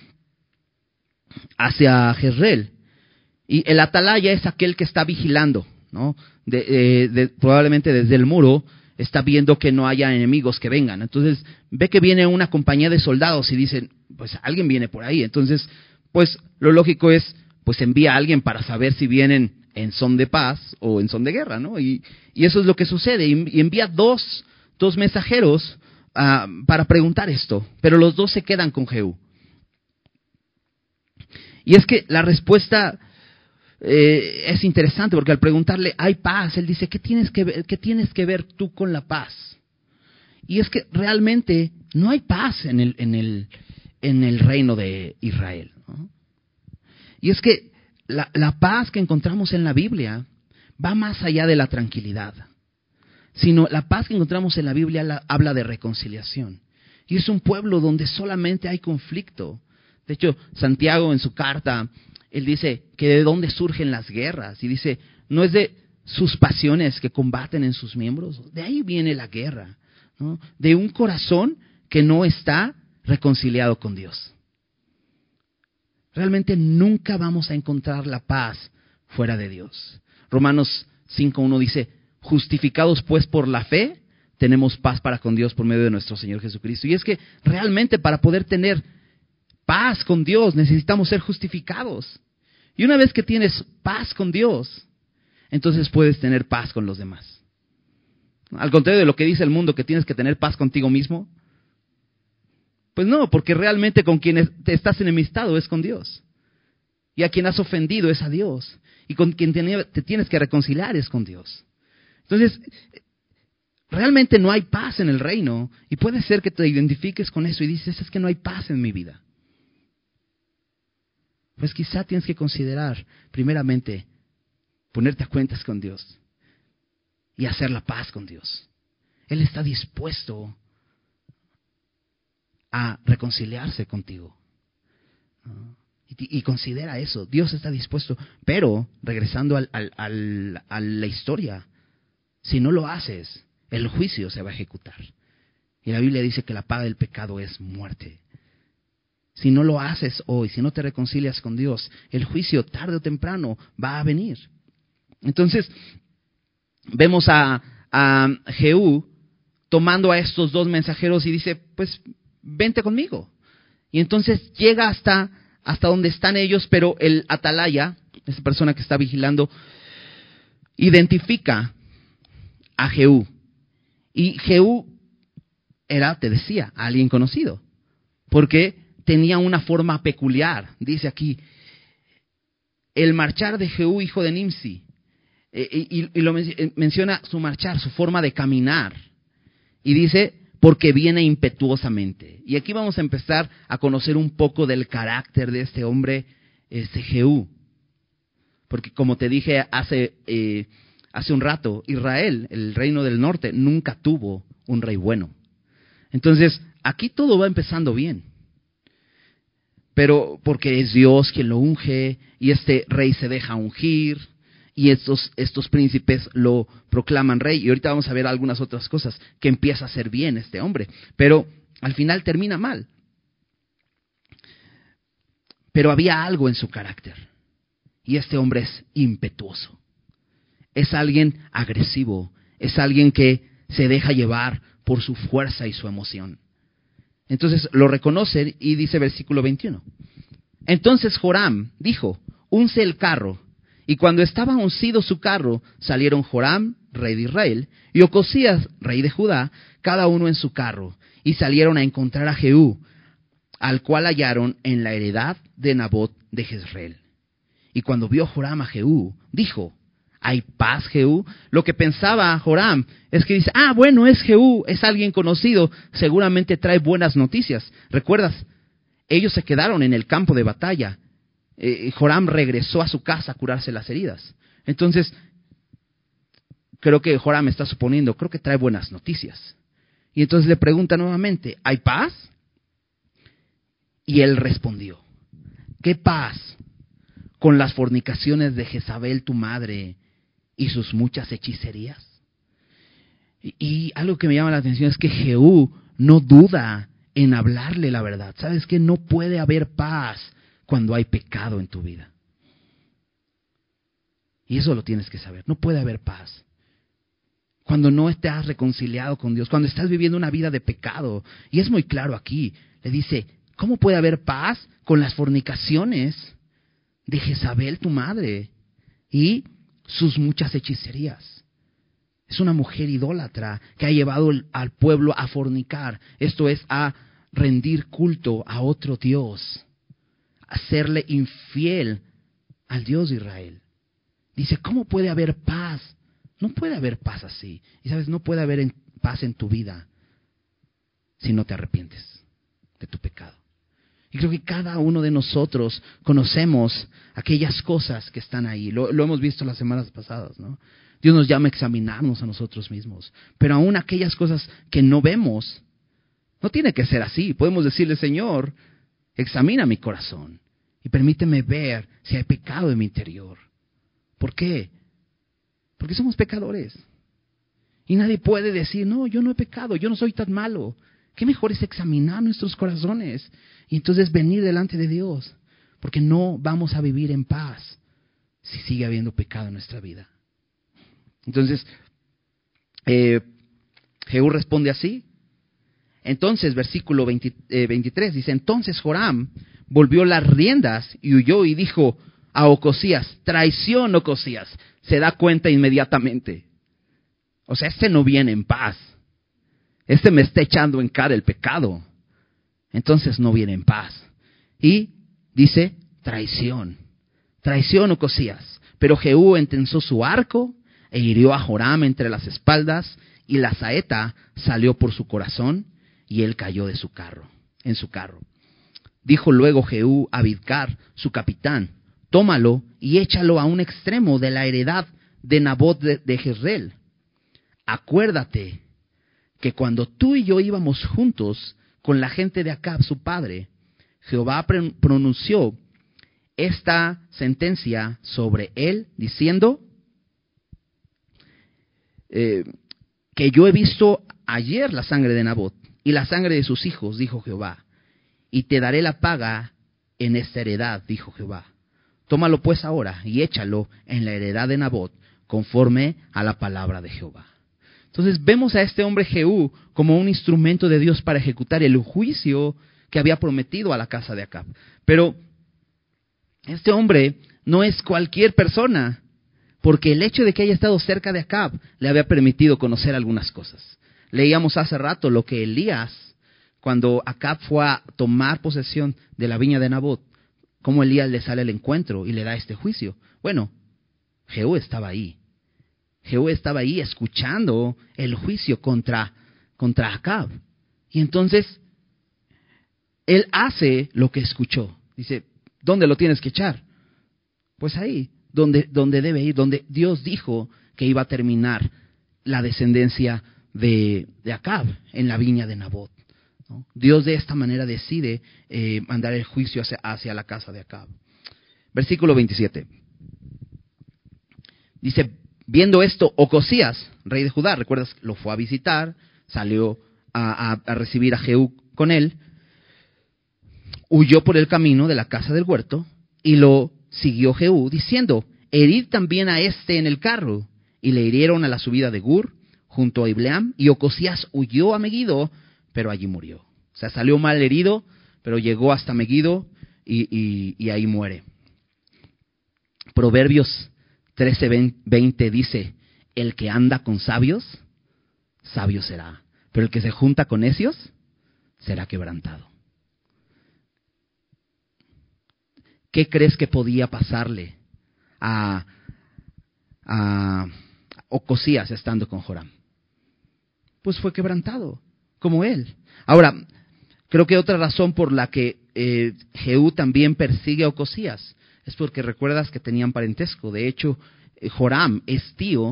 hacia Jezreel. Y el atalaya es aquel que está vigilando, ¿no? Probablemente desde el muro está viendo que no haya enemigos que vengan. Entonces ve que viene una compañía de soldados y dicen, pues alguien viene por ahí. Entonces, pues lo lógico es, pues envía a alguien para saber si vienen en son de paz o en son de guerra, ¿no? Y eso es lo que sucede. Y envía dos mensajeros para preguntar esto, pero los dos se quedan con Jehú. Y es que la respuesta es interesante, porque al preguntarle, ¿hay paz? Él dice, ¿qué tienes que ver tú con la paz? Y es que realmente no hay paz en el reino de Israel, ¿no? Y es que la paz que encontramos en la Biblia va más allá de la tranquilidad, sino la paz que encontramos en la Biblia habla de reconciliación. Y es un pueblo donde solamente hay conflicto. De hecho, Santiago en su carta, él dice que de dónde surgen las guerras. Y dice, no es de sus pasiones que combaten en sus miembros. De ahí viene la guerra, ¿no? De un corazón que no está reconciliado con Dios. realmente nunca vamos a encontrar la paz fuera de Dios. Romanos 5:1 dice, justificados pues por la fe, tenemos paz para con Dios por medio de nuestro Señor Jesucristo. Y es que realmente para poder tener paz con Dios necesitamos ser justificados. Y una vez que tienes paz con Dios, entonces puedes tener paz con los demás. Al contrario de lo que dice el mundo, que tienes que tener paz contigo mismo. Pues no, porque realmente con quien te estás enemistado es con Dios. Y a quien has ofendido es a Dios. Y con quien te tienes que reconciliar es con Dios. Entonces, realmente no hay paz en el reino. Y puede ser que te identifiques con eso y dices, es que no hay paz en mi vida. Pues quizá tienes que considerar, primeramente, ponerte a cuentas con Dios y hacer la paz con Dios. Él está dispuesto a reconciliarse contigo. Y considera eso, Dios está dispuesto. Pero, regresando a la historia, si no lo haces, el juicio se va a ejecutar. Y la Biblia dice que la paga del pecado es muerte. Si no lo haces hoy, si no te reconcilias con Dios, el juicio tarde o temprano va a venir. Entonces, vemos a Jehú tomando a estos dos mensajeros y dice, pues, vente conmigo. Y entonces llega hasta donde están ellos, pero el atalaya, esa persona que está vigilando, identifica a Jehú. Y Jehú era, te decía, alguien conocido, porque tenía una forma peculiar. Dice aquí, el marchar de Jehú, hijo de Nimsi, y lo menciona su marchar, su forma de caminar. Y dice, porque viene impetuosamente. Y aquí vamos a empezar a conocer un poco del carácter de este hombre, Jehú. Porque como te dije hace un rato, Israel, el reino del norte, nunca tuvo un rey bueno. Entonces, aquí todo va empezando bien. Pero porque es Dios quien lo unge, y este rey se deja ungir, y estos príncipes lo proclaman rey. Y ahorita vamos a ver algunas otras cosas que empieza a hacer bien este hombre. Pero al final termina mal. Pero había algo en su carácter. Y este hombre es impetuoso. Es alguien agresivo. Es alguien que se deja llevar por su fuerza y su emoción. Entonces lo reconocen y dice versículo 21. Entonces Joram dijo, unce el carro. Y cuando estaba uncido su carro, salieron Joram, rey de Israel, y Ocosías, rey de Judá, cada uno en su carro, y salieron a encontrar a Jehú, al cual hallaron en la heredad de Nabot de Jezreel. Y cuando vio Joram a Jehú, dijo, ¿hay paz, Jehú? Lo que pensaba Joram es que dice, bueno, es Jehú, es alguien conocido, seguramente trae buenas noticias. ¿Recuerdas? Ellos se quedaron en el campo de batalla. Joram regresó a su casa a curarse las heridas. Entonces, creo que Joram está suponiendo, creo que trae buenas noticias. Y entonces le pregunta nuevamente, ¿hay paz? Y él respondió, ¿qué paz? Con las fornicaciones de Jezabel tu madre y sus muchas hechicerías. Y algo que me llama la atención es que Jehú no duda en hablarle la verdad. ¿Sabes qué? No puede haber paz cuando hay pecado en tu vida. Y eso lo tienes que saber. No puede haber paz cuando no te has reconciliado con Dios, cuando estás viviendo una vida de pecado. Y es muy claro aquí. Le dice, ¿cómo puede haber paz con las fornicaciones de Jezabel tu madre y sus muchas hechicerías? Es una mujer idólatra que ha llevado al pueblo a fornicar. Esto es, a rendir culto a otro Dios, a serle infiel al Dios de Israel. Dice, ¿cómo puede haber paz? No puede haber paz así. Y sabes, no puede haber paz en tu vida si no te arrepientes de tu pecado. Y creo que cada uno de nosotros conocemos aquellas cosas que están ahí. Lo hemos visto las semanas pasadas, ¿no? Dios nos llama a examinarnos a nosotros mismos. Pero aún aquellas cosas que no vemos, no tiene que ser así. Podemos decirle, Señor, examina mi corazón y permíteme ver si hay pecado en mi interior. ¿Por qué? Porque somos pecadores. Y nadie puede decir, no, yo no he pecado, yo no soy tan malo. Qué mejor es examinar nuestros corazones y entonces venir delante de Dios. porque no vamos a vivir en paz si sigue habiendo pecado en nuestra vida. Entonces, Jehú responde así. Entonces, versículo 23 dice, entonces Joram volvió las riendas y huyó y dijo a Ocosías, traición, Ocosías. Se da cuenta inmediatamente. O sea, no viene en paz. Me está echando en cara el pecado. Entonces no viene en paz. Y dice, traición, Ocosías. Pero Jehú entensó su arco e hirió a Joram entre las espaldas, y la saeta salió por su corazón, y él cayó en su carro. Dijo luego Jehú a Bidkar, su capitán, tómalo y échalo a un extremo de la heredad de Nabot de Jezreel. Acuérdate que cuando tú y yo íbamos juntos con la gente de Acab, su padre, Jehová pronunció esta sentencia sobre él, diciendo, que yo he visto ayer la sangre de Nabot y la sangre de sus hijos, dijo Jehová, y te daré la paga en esta heredad, dijo Jehová. Tómalo pues ahora y échalo en la heredad de Nabot, conforme a la palabra de Jehová. Entonces vemos a este hombre Jehú como un instrumento de Dios para ejecutar el juicio que había prometido a la casa de Acab. Pero este hombre no es cualquier persona, porque el hecho de que haya estado cerca de Acab le había permitido conocer algunas cosas. Leíamos hace rato lo que Elías, cuando Acab fue a tomar posesión de la viña de Nabot, cómo Elías le sale al encuentro y le da este juicio. Bueno, Jehú estaba ahí. Jehú estaba ahí escuchando el juicio contra Acab. Y entonces, él hace lo que escuchó. Dice, ¿dónde lo tienes que echar? Pues ahí, donde debe ir, donde Dios dijo que iba a terminar la descendencia de Acab, en la viña de Nabot, ¿no? Dios de esta manera decide mandar el juicio hacia la casa de Acab. Versículo 27. Dice, viendo esto, Ocosías, rey de Judá, recuerdas, lo fue a visitar, salió a recibir a Jehú con él, huyó por el camino de la casa del huerto y lo siguió Jehú, diciendo, herid también a en el carro. Y le hirieron a la subida de Gur, junto a Ibleam, y Ocosías huyó a Megido, pero allí murió. O sea, salió mal herido, pero llegó hasta Megido y ahí muere. Proverbios 13:20 dice, el que anda con sabios, sabio será, pero el que se junta con necios, será quebrantado. ¿Qué crees que podía pasarle a Ocosías estando con Joram? Pues fue quebrantado, como él. Ahora, creo que otra razón por la que Jehú también persigue a Ocosías es porque recuerdas que tenían parentesco. De hecho, Joram es tío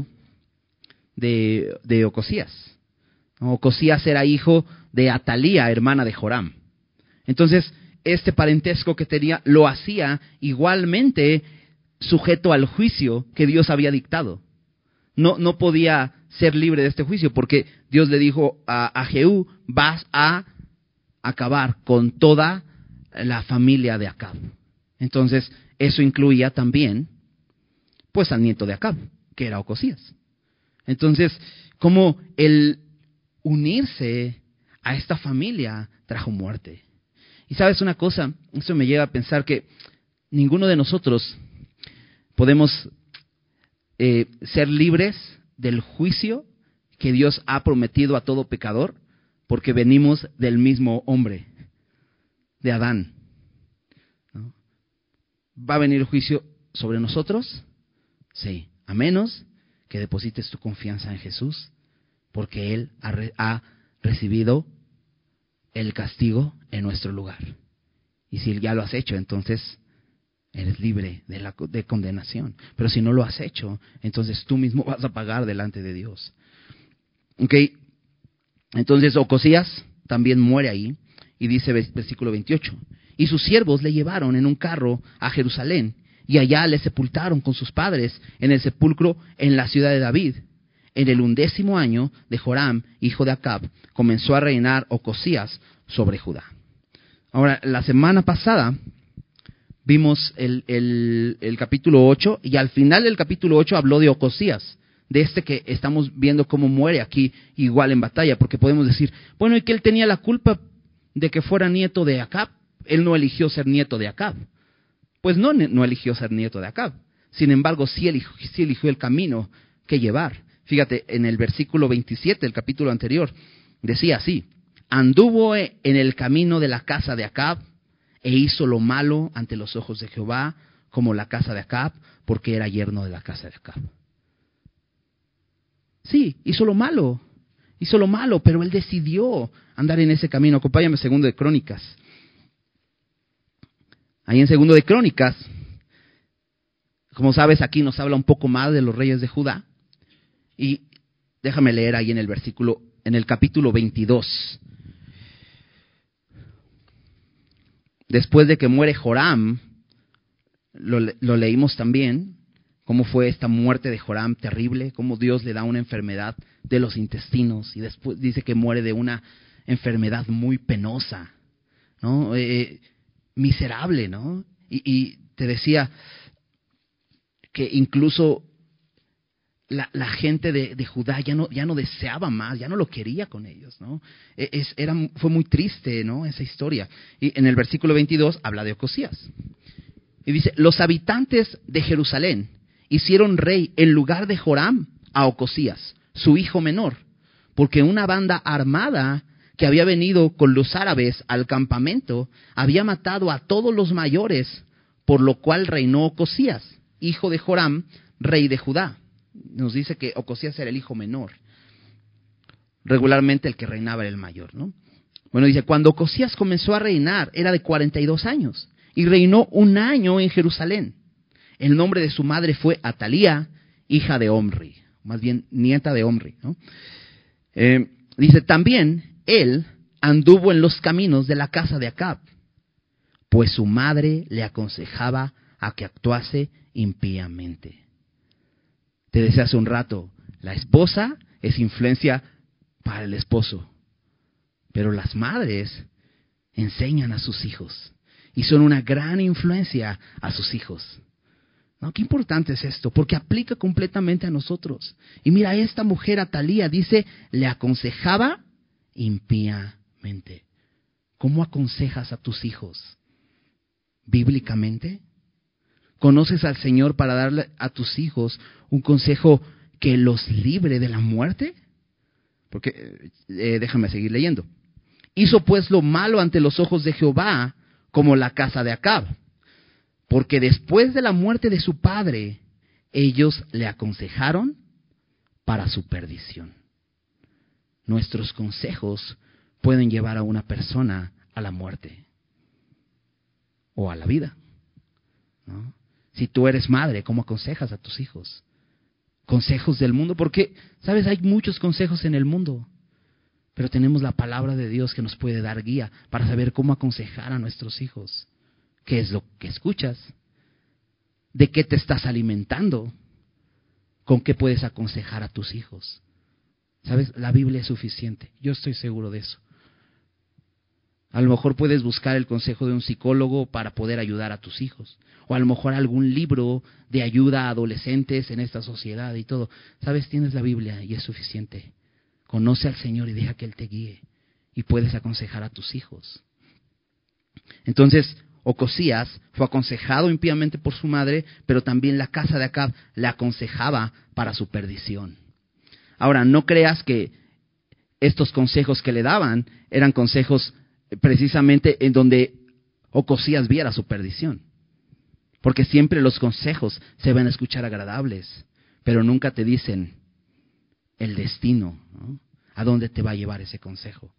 de Ocosías. Ocosías era hijo de Atalía, hermana de Joram. Entonces, este parentesco que tenía lo hacía igualmente sujeto al juicio que Dios había dictado. No podía ser libre de este juicio, porque Dios le dijo a Jehú, vas a acabar con toda la familia de Acab. Entonces, eso incluía también, pues, al nieto de Acab, que era Ocosías. Entonces, como el unirse a esta familia trajo muerte. Y sabes una cosa, eso me lleva a pensar que ninguno de nosotros podemos ser libres del juicio que Dios ha prometido a todo pecador, porque venimos del mismo hombre, de Adán, ¿no? ¿Va a venir el juicio sobre nosotros? Sí, a menos que deposites tu confianza en Jesús, porque Él ha recibido el castigo en nuestro lugar. Y si ya lo has hecho, entonces eres libre de condenación. Pero si no lo has hecho, entonces tú mismo vas a pagar delante de Dios. Ok, entonces Ocosías también muere ahí, y dice versículo 28, y sus siervos le llevaron en un carro a Jerusalén, y allá le sepultaron con sus padres en el sepulcro en la ciudad de David. En el 11º año de Joram, hijo de Acab, comenzó a reinar Ocosías sobre Judá. Ahora, la semana pasada vimos el capítulo 8, y al final del capítulo 8 habló de Ocosías, de este que estamos viendo cómo muere aquí igual en batalla, porque podemos decir, bueno, ¿y que él tenía la culpa de que fuera nieto de Acab? Él no eligió ser nieto de Acab. Pues no eligió ser nieto de Acab. Sin embargo, sí eligió el camino que llevar. Fíjate, en el versículo 27, el capítulo anterior, decía así: anduvo en el camino de la casa de Acab, e hizo lo malo ante los ojos de Jehová, como la casa de Acab, porque era yerno de la casa de Acab. Sí, hizo lo malo, pero él decidió andar en ese camino. Acompáñame a 2 de Crónicas. Ahí en 2 de Crónicas, como sabes, aquí nos habla un poco más de los reyes de Judá. Y déjame leer ahí en el capítulo 22. Después de que muere Joram, lo leímos también, cómo fue esta muerte de Joram terrible, cómo Dios le da una enfermedad de los intestinos, y después dice que muere de una enfermedad muy penosa, ¿no? Miserable, ¿no? Y te decía que incluso la gente de Judá ya no deseaba más, ya no lo quería con ellos, ¿no? Fue muy triste, ¿no?, esa historia. Y en el versículo 22 habla de Ocosías. Y dice: los habitantes de Jerusalén hicieron rey en lugar de Joram a Ocosías, su hijo menor, porque una banda armada que había venido con los árabes al campamento había matado a todos los mayores, por lo cual reinó Ocosías, hijo de Joram, rey de Judá. Nos dice que Ocosías era el hijo menor. Regularmente el que reinaba era el mayor, ¿no? Bueno, dice, cuando Ocosías comenzó a reinar, era de 42 años, y reinó 1 año en Jerusalén. El nombre de su madre fue Atalía, hija de Omri, más bien nieta de Omri, ¿no? Dice, también él anduvo en los caminos de la casa de Acab, pues su madre le aconsejaba a que actuase impíamente. Te decía hace un rato, la esposa es influencia para el esposo, pero las madres enseñan a sus hijos y son una gran influencia a sus hijos. ¿No? Qué importante es esto, porque aplica completamente a nosotros. Y mira, esta mujer Atalía dice, le aconsejaba impíamente. ¿Cómo aconsejas a tus hijos? ¿Bíblicamente? ¿Conoces al Señor para darle a tus hijos un consejo que los libre de la muerte? Porque, déjame seguir leyendo. Hizo pues lo malo ante los ojos de Jehová, como la casa de Acab, porque después de la muerte de su padre, ellos le aconsejaron para su perdición. Nuestros consejos pueden llevar a una persona a la muerte o a la vida, ¿no? Si tú eres madre, ¿cómo aconsejas a tus hijos? Consejos del mundo, porque, ¿sabes? Hay muchos consejos en el mundo, pero tenemos la palabra de Dios que nos puede dar guía para saber cómo aconsejar a nuestros hijos. ¿Qué es lo que escuchas? ¿De qué te estás alimentando? ¿Con qué puedes aconsejar a tus hijos? ¿Sabes? La Biblia es suficiente, yo estoy seguro de eso. A lo mejor puedes buscar el consejo de un psicólogo para poder ayudar a tus hijos. O a lo mejor algún libro de ayuda a adolescentes en esta sociedad y todo. ¿Sabes? Tienes la Biblia y es suficiente. Conoce al Señor y deja que Él te guíe. Y puedes aconsejar a tus hijos. Entonces, Ocosías fue aconsejado impíamente por su madre, pero también la casa de Acab le aconsejaba para su perdición. Ahora, no creas que estos consejos que le daban eran consejos precisamente en donde Ocosías viera su perdición. Porque siempre los consejos se van a escuchar agradables, pero nunca te dicen el destino, ¿no? ¿A dónde te va a llevar ese consejo?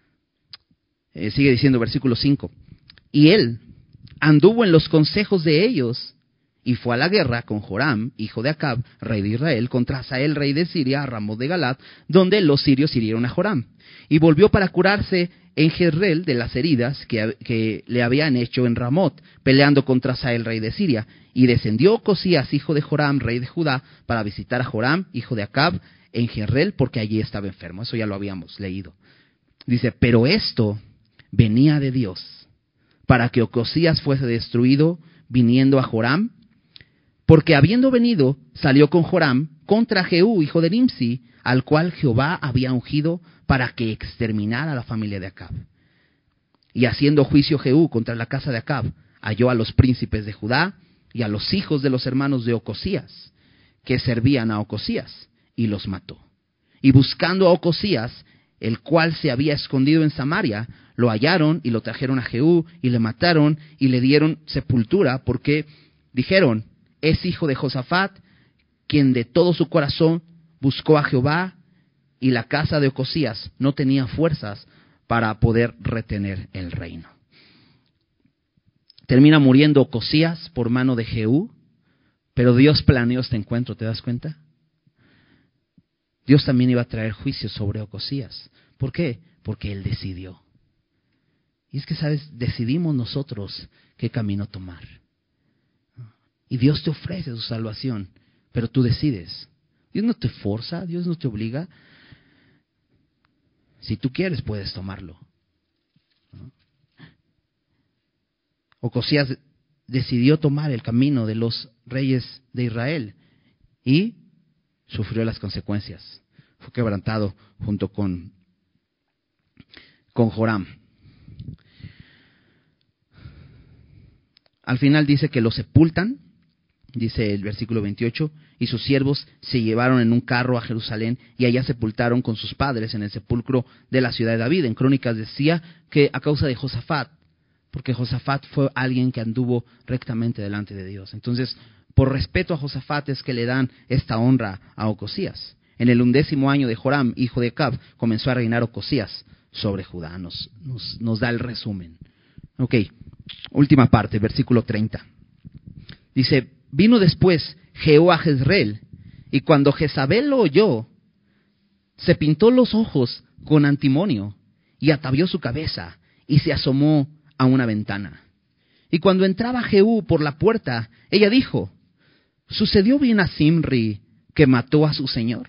Sigue diciendo versículo 5. Y él anduvo en los consejos de ellos y fue a la guerra con Joram, hijo de Acab, rey de Israel, contra Hazael, rey de Siria, a Ramot de Galad, donde los sirios hirieron a Joram. Y volvió para curarse en Jezreel de las heridas que le habían hecho en Ramot, peleando contra Hazael, rey de Siria. Y descendió Ocosías, hijo de Joram, rey de Judá, para visitar a Joram, hijo de Acab, en Jezreel, porque allí estaba enfermo. Eso ya lo habíamos leído. Dice, pero esto venía de Dios, para que Ocosías fuese destruido viniendo a Joram, porque habiendo venido, salió con Joram contra Jehú, hijo de Nimsi, al cual Jehová había ungido para que exterminara a la familia de Acab. Y haciendo juicio Jehú contra la casa de Acab, halló a los príncipes de Judá y a los hijos de los hermanos de Ocosías, que servían a Ocosías, y los mató. Y buscando a Ocosías, el cual se había escondido en Samaria, lo hallaron y lo trajeron a Jehú, y le mataron y le dieron sepultura, porque dijeron: es hijo de Josafat, quien de todo su corazón buscó a Jehová, y la casa de Ocosías no tenía fuerzas para poder retener el reino. Termina muriendo Ocosías por mano de Jehú, pero Dios planeó este encuentro, ¿te das cuenta? Dios también iba a traer juicio sobre Ocosías. ¿Por qué? Porque Él decidió. Y es que, ¿sabes? Decidimos nosotros qué camino tomar. Y Dios te ofrece su salvación, pero tú decides. Dios no te forza, Dios no te obliga. Si tú quieres, puedes tomarlo. Ocosías decidió tomar el camino de los reyes de Israel y sufrió las consecuencias. Fue quebrantado junto con Joram. Al final dice que lo sepultan, dice el versículo 28, y sus siervos se llevaron en un carro a Jerusalén y allá sepultaron con sus padres en el sepulcro de la ciudad de David. En Crónicas decía que a causa de Josafat, porque Josafat fue alguien que anduvo rectamente delante de Dios. Entonces, por respeto a Josafat es que le dan esta honra a Ocosías. En el 11º año de Joram, hijo de Acab, comenzó a reinar Ocosías sobre Judá. Nos da el resumen. Ok, última parte, versículo 30. Dice: vino después Jehú a Jezreel, y cuando Jezabel lo oyó, se pintó los ojos con antimonio, y atavió su cabeza, y se asomó a una ventana. Y cuando entraba Jehú por la puerta, ella dijo: ¿sucedió bien a Zimri, que mató a su señor?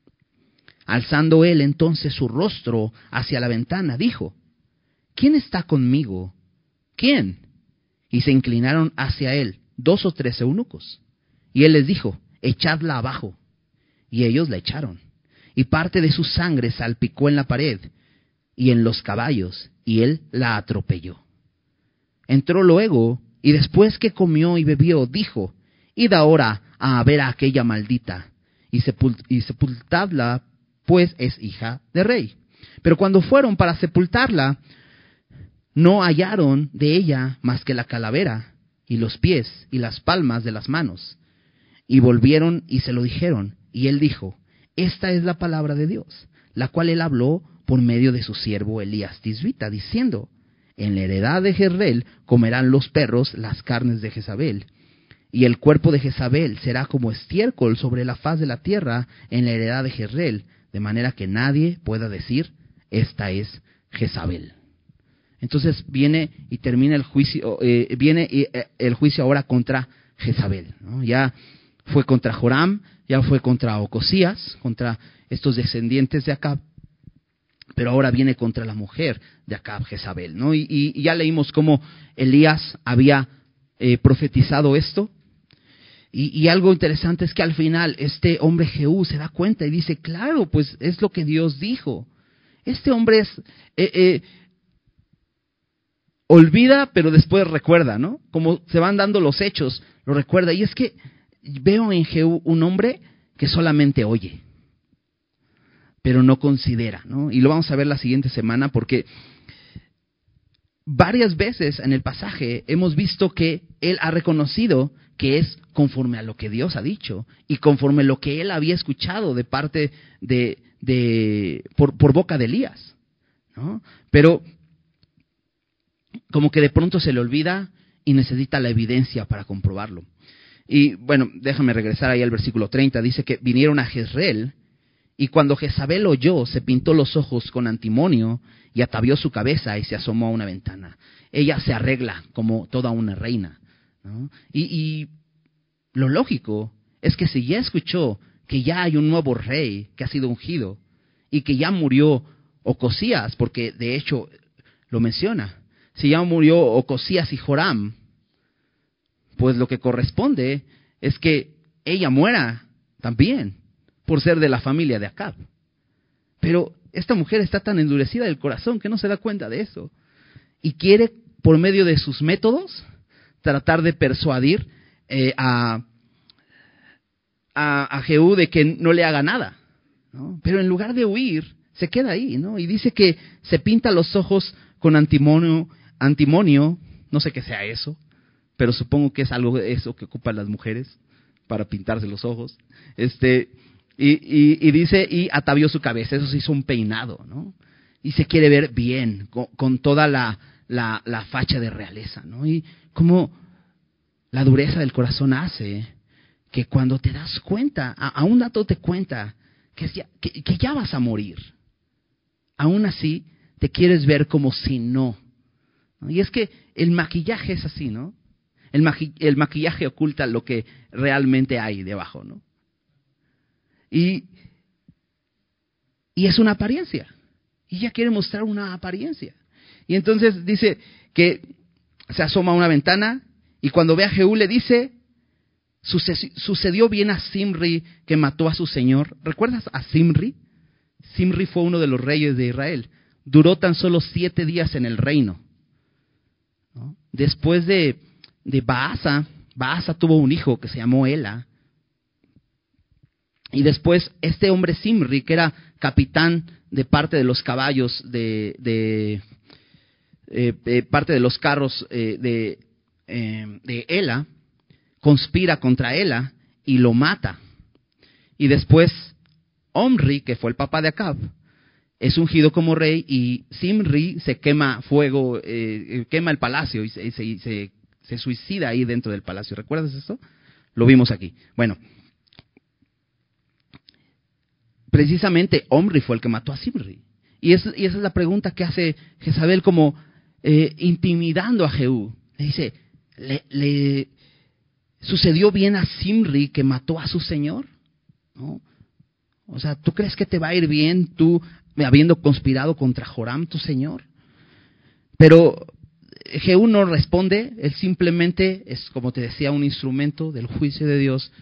Alzando él entonces su rostro hacia la ventana, dijo: ¿quién está conmigo? ¿Quién? Y se inclinaron hacia él 2 o 3 eunucos. Y él les dijo: echadla abajo. Y ellos la echaron. Y parte de su sangre salpicó en la pared y en los caballos, y él la atropelló. Entró luego, y después que comió y bebió, dijo: id ahora a ver a aquella maldita, y sepultadla, pues es hija de rey. Pero cuando fueron para sepultarla, no hallaron de ella más que la calavera, y los pies, y las palmas de las manos. Y volvieron y se lo dijeron, y él dijo: esta es la palabra de Dios, la cual él habló por medio de su siervo Elías Tisbita, diciendo: en la heredad de Jezreel comerán los perros las carnes de Jezabel, y el cuerpo de Jezabel será como estiércol sobre la faz de la tierra en la heredad de Jezreel, de manera que nadie pueda decir: esta es Jezabel. Entonces viene y termina el juicio, el juicio ahora contra Jezabel, ¿no? Ya fue contra Joram, ya fue contra Ocosías, contra estos descendientes de Acab, pero ahora viene contra la mujer de Acab, Jezabel, ¿no? Y ya leímos cómo Elías había profetizado esto. Y algo interesante es que al final este hombre Jehú se da cuenta y dice: claro, pues es lo que Dios dijo. Este hombre es olvida, pero después recuerda, ¿no? Como se van dando los hechos, lo recuerda. Y es que veo en Jehú un hombre que solamente oye, pero no considera, ¿no? Y lo vamos a ver la siguiente semana, porque varias veces en el pasaje hemos visto que él ha reconocido que es conforme a lo que Dios ha dicho y conforme a lo que él había escuchado de parte por boca de Elías, ¿no? Pero como que de pronto se le olvida y necesita la evidencia para comprobarlo. Y bueno, déjame regresar ahí al versículo 30. Dice que vinieron a Jezreel, y cuando Jezabel oyó, se pintó los ojos con antimonio y atavió su cabeza y se asomó a una ventana. Ella se arregla como toda una reina, ¿no? Y lo lógico es que si ya escuchó que ya hay un nuevo rey que ha sido ungido y que ya murió Ocosías, porque de hecho lo menciona, si ya murió Ocosías y Joram, pues lo que corresponde es que ella muera también por ser de la familia de Acab. Pero esta mujer está tan endurecida del corazón que no se da cuenta de eso. Y quiere, por medio de sus métodos, tratar de persuadir a Jehú de que no le haga nada, ¿no? Pero en lugar de huir, se queda ahí, ¿no? Y dice que se pinta los ojos con antimonio, no sé qué sea eso, pero supongo que es algo de eso que ocupan las mujeres para pintarse los ojos. Y dice, y atavió su cabeza, eso se hizo un peinado, ¿no? Y se quiere ver bien, con toda la facha de realeza, ¿no? Y como la dureza del corazón hace que cuando te das cuenta, aún dándote cuenta que ya vas a morir, aún así te quieres ver como si no. Y es que el maquillaje es así, ¿no? El maquillaje oculta lo que realmente hay debajo, ¿no? Y es una apariencia. Y ella quiere mostrar una apariencia. Y entonces dice que se asoma a una ventana y cuando ve a Jehú le dice, sucedió bien a Zimri que mató a su señor. ¿Recuerdas a Zimri? Zimri fue uno de los reyes de Israel. Duró tan solo 7 días en el reino, ¿no? Después de Baasa tuvo un hijo que se llamó Ela. Y después este hombre Zimri, que era capitán de parte de los caballos, de parte de los carros de Ela, conspira contra Ela y lo mata. Y después Omri, que fue el papá de Acab, es ungido como rey y Zimri se quema fuego, quema el palacio y se suicida ahí dentro del palacio. ¿Recuerdas eso? Lo vimos aquí. Bueno, precisamente Omri fue el que mató a Zimri. Y esa es la pregunta que hace Jezabel como intimidando a Jehú. Le dice, ¿le sucedió bien a Zimri que mató a su señor? ¿No? O sea, ¿tú crees que te va a ir bien tú habiendo conspirado contra Joram, tu señor? Pero Jehú no responde, él simplemente es, como te decía, un instrumento del juicio de Dios.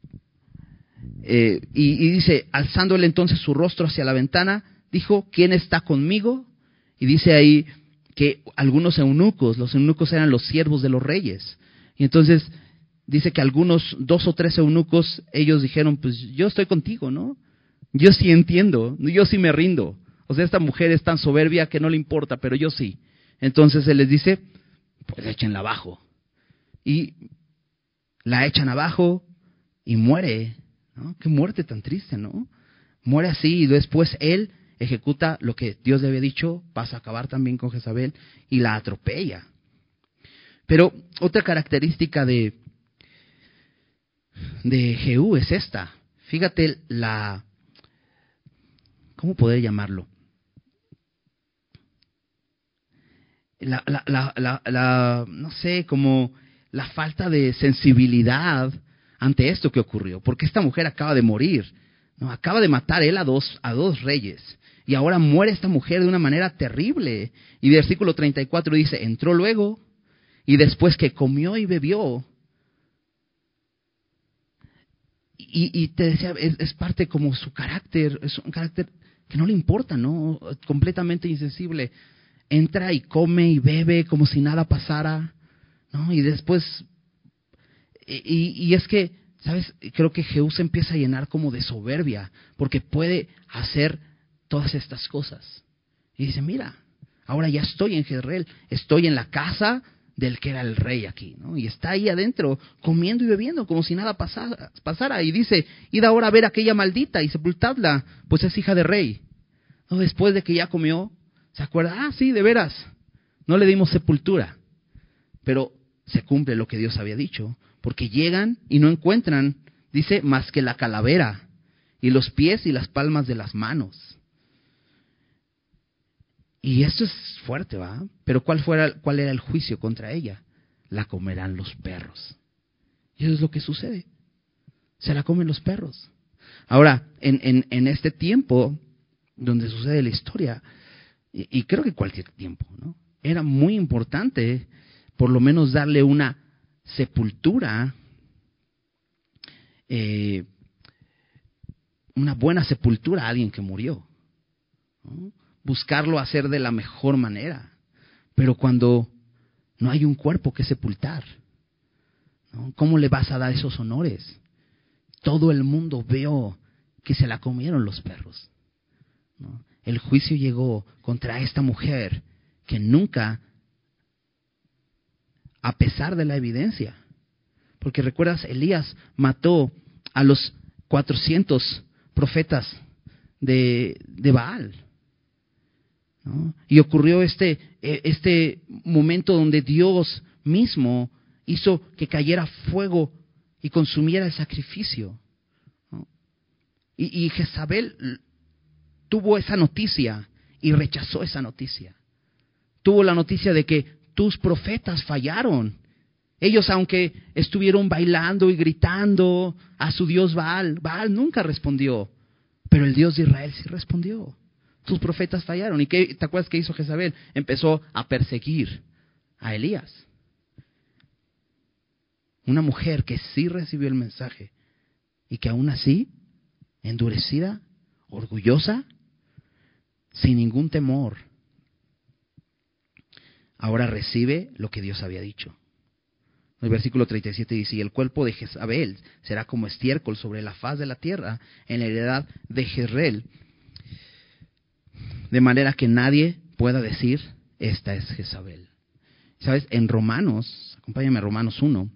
Y dice, alzándole entonces su rostro hacia la ventana, dijo, ¿quién está conmigo? Y dice ahí que algunos eunucos, los eunucos eran los siervos de los reyes. Y entonces dice que algunos 2 o 3 eunucos, ellos dijeron, pues yo estoy contigo, ¿no? Yo sí entiendo, yo sí me rindo. O sea, esta mujer es tan soberbia que no le importa, pero yo sí. Entonces él les dice, pues échenla abajo. Y la echan abajo y muere, ¿no? Qué muerte tan triste, ¿no? Muere así y después él ejecuta lo que Dios le había dicho, pasa a acabar también con Jezabel y la atropella. Pero otra característica de Jehú es esta. Fíjate ¿cómo poder llamarlo? No sé, como la falta de sensibilidad ante esto que ocurrió, porque esta mujer acaba de morir, ¿no? Acaba de matar él a dos reyes, y ahora muere esta mujer de una manera terrible. Y versículo 34 dice, entró luego, y después que comió y bebió, y te decía, es parte como su carácter, es un carácter que no le importa, ¿no? Completamente insensible. Entra y come y bebe como si nada pasara, ¿no? Y después, y es que, ¿sabes? Creo que Jehú se empieza a llenar como de soberbia, porque puede hacer todas estas cosas. Y dice, mira, ahora ya estoy en Jezreel, estoy en la casa del que era el rey aquí, ¿no? Y está ahí adentro, comiendo y bebiendo como si nada pasara. Y dice, id ahora a ver a aquella maldita y sepultadla, pues es hija de rey. ¿No? Después de que ya comió, ¿se acuerda? Sí, de veras, no le dimos sepultura. Pero se cumple lo que Dios había dicho, porque llegan y no encuentran, dice, más que la calavera, y los pies y las palmas de las manos. Y esto es fuerte, ¿va? Pero ¿cuál era el juicio contra ella? La comerán los perros. Y eso es lo que sucede. Se la comen los perros. Ahora, en este tiempo donde sucede la historia, y creo que cualquier tiempo, ¿no? Era muy importante por lo menos darle una sepultura, una buena sepultura a alguien que murió, ¿no? Buscarlo hacer de la mejor manera. Pero cuando no hay un cuerpo que sepultar, ¿no? ¿Cómo le vas a dar esos honores? Todo el mundo vio que se la comieron los perros, ¿no? El juicio llegó contra esta mujer que nunca, a pesar de la evidencia, porque recuerdas, Elías mató a los 400 profetas de Baal, ¿no? Y ocurrió este momento donde Dios mismo hizo que cayera fuego y consumiera el sacrificio, ¿no? Y Jezabel tuvo esa noticia y rechazó esa noticia. Tuvo la noticia de que tus profetas fallaron. Ellos, aunque estuvieron bailando y gritando a su Dios Baal, Baal nunca respondió, pero el Dios de Israel sí respondió. Tus profetas fallaron. ¿Y qué, te acuerdas qué hizo Jezabel? Empezó a perseguir a Elías. Una mujer que sí recibió el mensaje y que aún así, endurecida, orgullosa, sin ningún temor, ahora recibe lo que Dios había dicho. El versículo 37 dice: y el cuerpo de Jezabel será como estiércol sobre la faz de la tierra en la heredad de Jezreel, de manera que nadie pueda decir, esta es Jezabel. ¿Sabes? En Romanos, acompáñame a Romanos 1.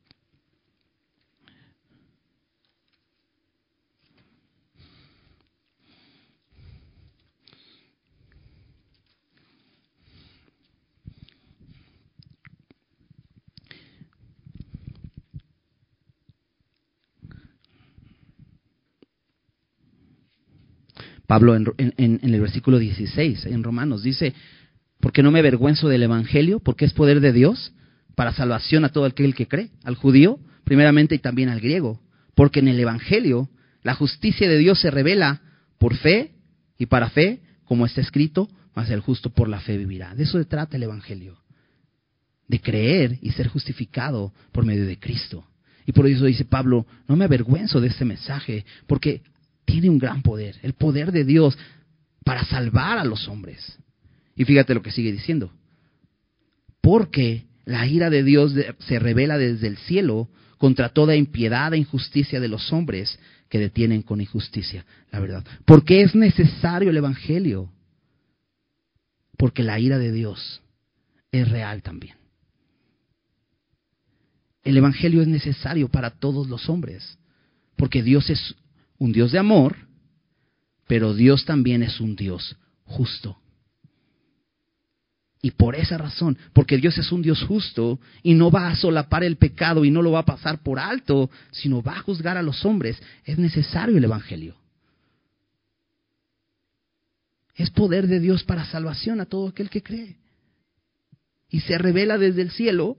Pablo en el versículo 16, en Romanos, dice: porque no me avergüenzo del Evangelio, porque es poder de Dios para salvación a todo aquel que cree, al judío primeramente y también al griego. Porque en el Evangelio la justicia de Dios se revela por fe y para fe, como está escrito, mas el justo por la fe vivirá. De eso se trata el Evangelio, de creer y ser justificado por medio de Cristo. Y por eso dice Pablo: no me avergüenzo de este mensaje, porque tiene un gran poder, el poder de Dios para salvar a los hombres. Y fíjate lo que sigue diciendo: porque la ira de Dios se revela desde el cielo contra toda impiedad e injusticia de los hombres que detienen con injusticia la verdad. Porque es necesario el Evangelio, porque la ira de Dios es real también. El Evangelio es necesario para todos los hombres, porque Dios es un Dios de amor, pero Dios también es un Dios justo. Y por esa razón, porque Dios es un Dios justo y no va a solapar el pecado y no lo va a pasar por alto, sino va a juzgar a los hombres, es necesario el Evangelio. Es poder de Dios para salvación a todo aquel que cree. Y se revela desde el cielo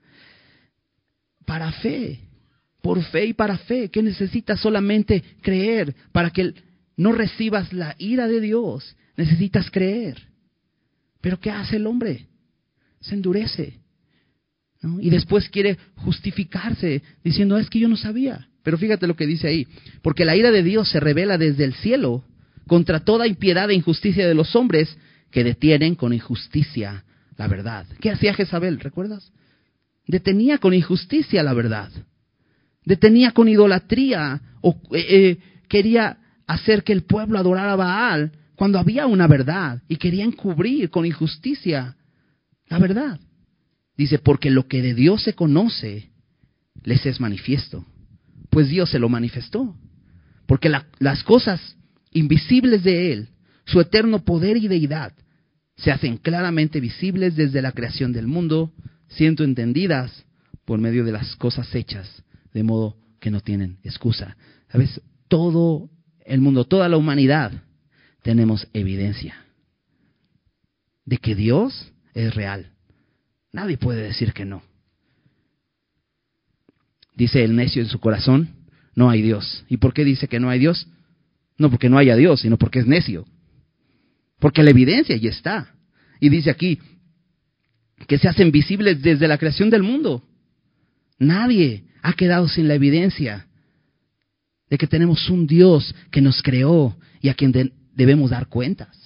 para fe, por fe y para fe, que necesitas solamente creer para que no recibas la ira de Dios. Necesitas creer. Pero ¿qué hace el hombre? Se endurece, ¿no? Y después quiere justificarse diciendo: es que yo no sabía. Pero fíjate lo que dice ahí: porque la ira de Dios se revela desde el cielo contra toda impiedad e injusticia de los hombres que detienen con injusticia la verdad. ¿Qué hacía Jezabel? ¿Recuerdas? Detenía con injusticia la verdad. Detenía con idolatría o quería hacer que el pueblo adorara a Baal cuando había una verdad, y quería encubrir con injusticia la verdad. Dice: porque lo que de Dios se conoce les es manifiesto, pues Dios se lo manifestó. Porque las cosas invisibles de Él, su eterno poder y deidad, se hacen claramente visibles desde la creación del mundo, siendo entendidas por medio de las cosas hechas, de modo que no tienen excusa. ¿Sabes? Todo el mundo, toda la humanidad, tenemos evidencia de que Dios es real. Nadie puede decir que no. Dice el necio en su corazón: no hay Dios. ¿Y por qué dice que no hay Dios? No porque no haya Dios, sino porque es necio. Porque la evidencia ya está. Y dice aquí que se hacen visibles desde la creación del mundo. Nadie ha quedado sin la evidencia de que tenemos un Dios que nos creó y a quien debemos dar cuentas.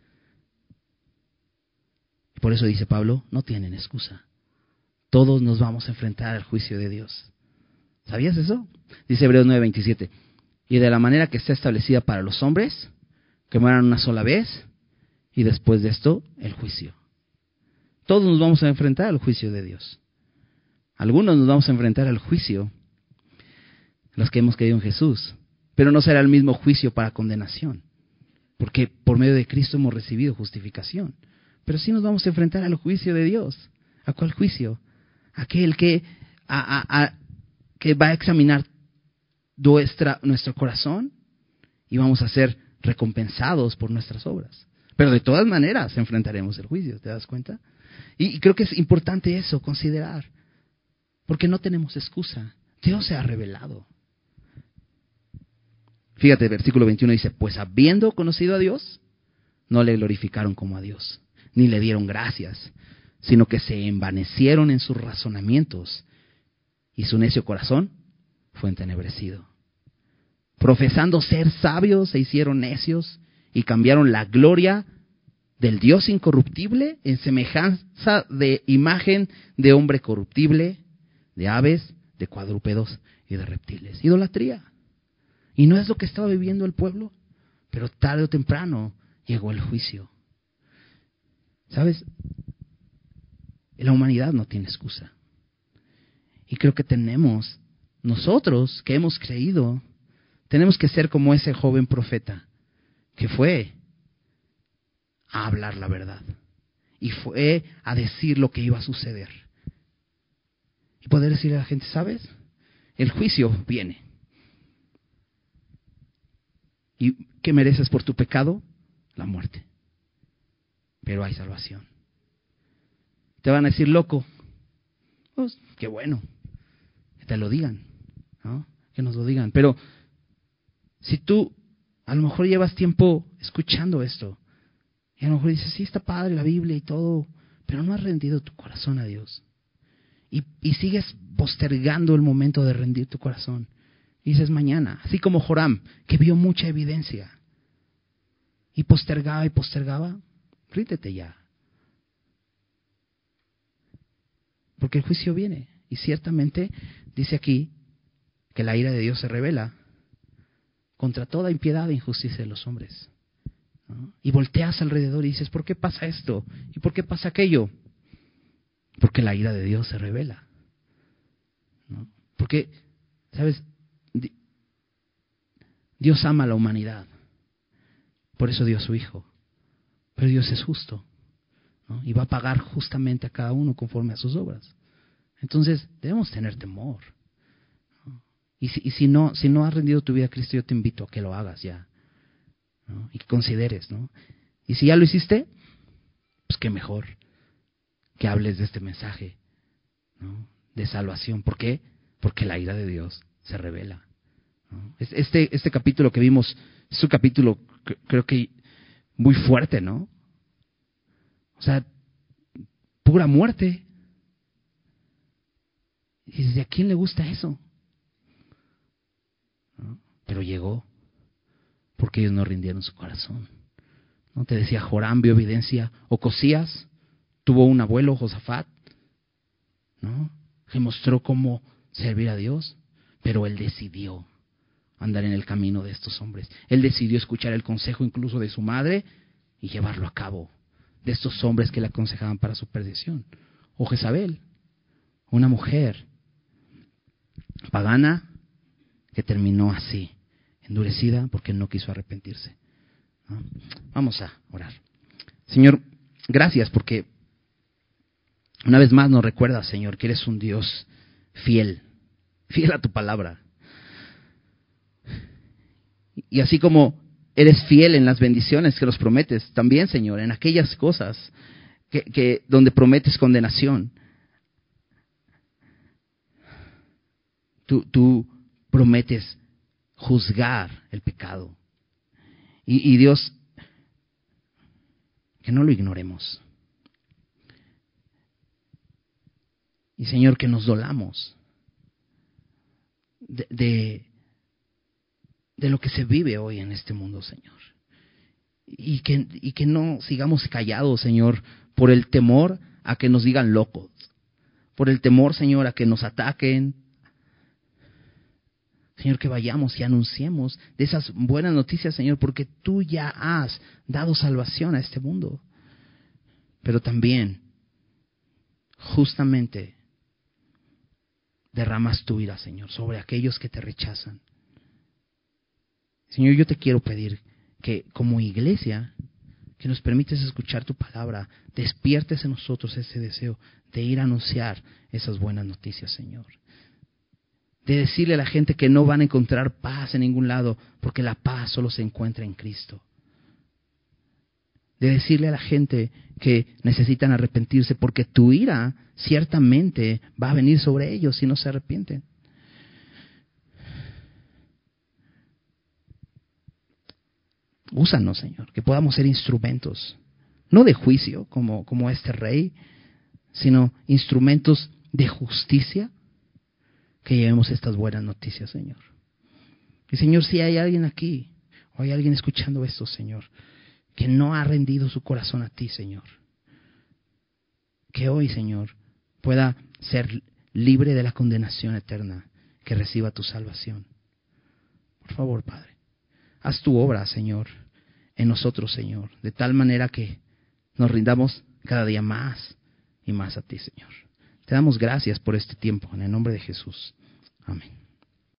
Por eso dice Pablo, no tienen excusa. Todos nos vamos a enfrentar al juicio de Dios. ¿Sabías eso? Dice Hebreos 9:27. Y de la manera que está establecida para los hombres, que mueran una sola vez, y después de esto, el juicio. Todos nos vamos a enfrentar al juicio de Dios. Algunos nos vamos a enfrentar al juicio, los que hemos creído en Jesús. Pero no será el mismo juicio para condenación, porque por medio de Cristo hemos recibido justificación. Pero sí nos vamos a enfrentar al juicio de Dios. ¿A cuál juicio? Aquel que va a examinar nuestro corazón y vamos a ser recompensados por nuestras obras. Pero de todas maneras enfrentaremos el juicio, ¿te das cuenta? Y creo que es importante eso, considerar. Porque no tenemos excusa. Dios se ha revelado. Fíjate, versículo 21 dice, pues habiendo conocido a Dios, no le glorificaron como a Dios, ni le dieron gracias, sino que se envanecieron en sus razonamientos, y su necio corazón fue entenebrecido. Profesando ser sabios, se hicieron necios, y cambiaron la gloria del Dios incorruptible en semejanza de imagen de hombre corruptible, de aves, de cuadrúpedos y de reptiles. Idolatría. Y no es lo que estaba viviendo el pueblo, pero tarde o temprano llegó el juicio. ¿Sabes? La humanidad no tiene excusa. Y creo que nosotros que hemos creído, tenemos que ser como ese joven profeta que fue a hablar la verdad y fue a decir lo que iba a suceder. Y poder decirle a la gente, ¿sabes? El juicio viene. ¿Y qué mereces por tu pecado? La muerte. Pero hay salvación. Te van a decir loco. Pues qué bueno. Que te lo digan, ¿no? Que nos lo digan. Pero si tú a lo mejor llevas tiempo escuchando esto, y a lo mejor dices, sí, está padre la Biblia y todo, pero no has rendido tu corazón a Dios. Y sigues postergando el momento de rendir tu corazón. Y dices mañana, así como Joram, que vio mucha evidencia. Y postergaba, ríndete ya. Porque el juicio viene. Y ciertamente dice aquí que la ira de Dios se revela contra toda impiedad e injusticia de los hombres, ¿no? Y volteas alrededor y dices, ¿por qué pasa esto? ¿Y por qué pasa aquello? Porque la ira de Dios se revela, ¿no? Porque, ¿sabes? Dios ama a la humanidad. Por eso dio a su Hijo. Pero Dios es justo, ¿no? Y va a pagar justamente a cada uno conforme a sus obras. Entonces, debemos tener temor, ¿no? Y si no has rendido tu vida a Cristo, yo te invito a que lo hagas ya, ¿no? Y que consideres, ¿no? Y si ya lo hiciste, pues qué mejor que hables de este mensaje, ¿no? De salvación. ¿Por qué? Porque la ira de Dios se revela, ¿no? Este capítulo que vimos es un capítulo creo que muy fuerte, ¿no? O sea, pura muerte. Y dices, ¿a quién le gusta eso? ¿No? Pero llegó porque ellos no rindieron su corazón, ¿no? Te decía, Joram vio evidencia. Ocosías tuvo un abuelo, Josafat, ¿no? Que mostró cómo servir a Dios, pero él decidió andar en el camino de estos hombres. Él decidió escuchar el consejo incluso de su madre y llevarlo a cabo, de estos hombres que le aconsejaban para su perdición. O Jezabel, una mujer pagana que terminó así, endurecida porque no quiso arrepentirse, ¿no? Vamos a orar. Señor, gracias porque una vez más nos recuerdas, Señor, que eres un Dios fiel a tu palabra. Y así como eres fiel en las bendiciones que los prometes, también, Señor, en aquellas cosas que donde prometes condenación, tú prometes juzgar el pecado. Y Dios, que no lo ignoremos. Y Señor, que nos dolamos de lo que se vive hoy en este mundo, Señor. Y que no sigamos callados, Señor, por el temor a que nos digan locos, por el temor, Señor, a que nos ataquen. Señor, que vayamos y anunciemos de esas buenas noticias, Señor, porque tú ya has dado salvación a este mundo. Pero también, justamente, derramas tu ira, Señor, sobre aquellos que te rechazan. Señor, yo te quiero pedir que como iglesia, que nos permites escuchar tu palabra, despiertes en nosotros ese deseo de ir a anunciar esas buenas noticias, Señor. De decirle a la gente que no van a encontrar paz en ningún lado, porque la paz solo se encuentra en Cristo. De decirle a la gente que necesitan arrepentirse, porque tu ira ciertamente va a venir sobre ellos si no se arrepienten. Úsanos, Señor, que podamos ser instrumentos, no de juicio como este rey, sino instrumentos de justicia, que llevemos estas buenas noticias, Señor. Y Señor, si hay alguien aquí, o hay alguien escuchando esto, Señor, que no ha rendido su corazón a ti, Señor, que hoy, Señor, pueda ser libre de la condenación eterna, que reciba tu salvación. Por favor, Padre, haz tu obra, Señor, en nosotros, Señor, de tal manera que nos rindamos cada día más y más a ti, Señor. Te damos gracias por este tiempo, en el nombre de Jesús. Amén.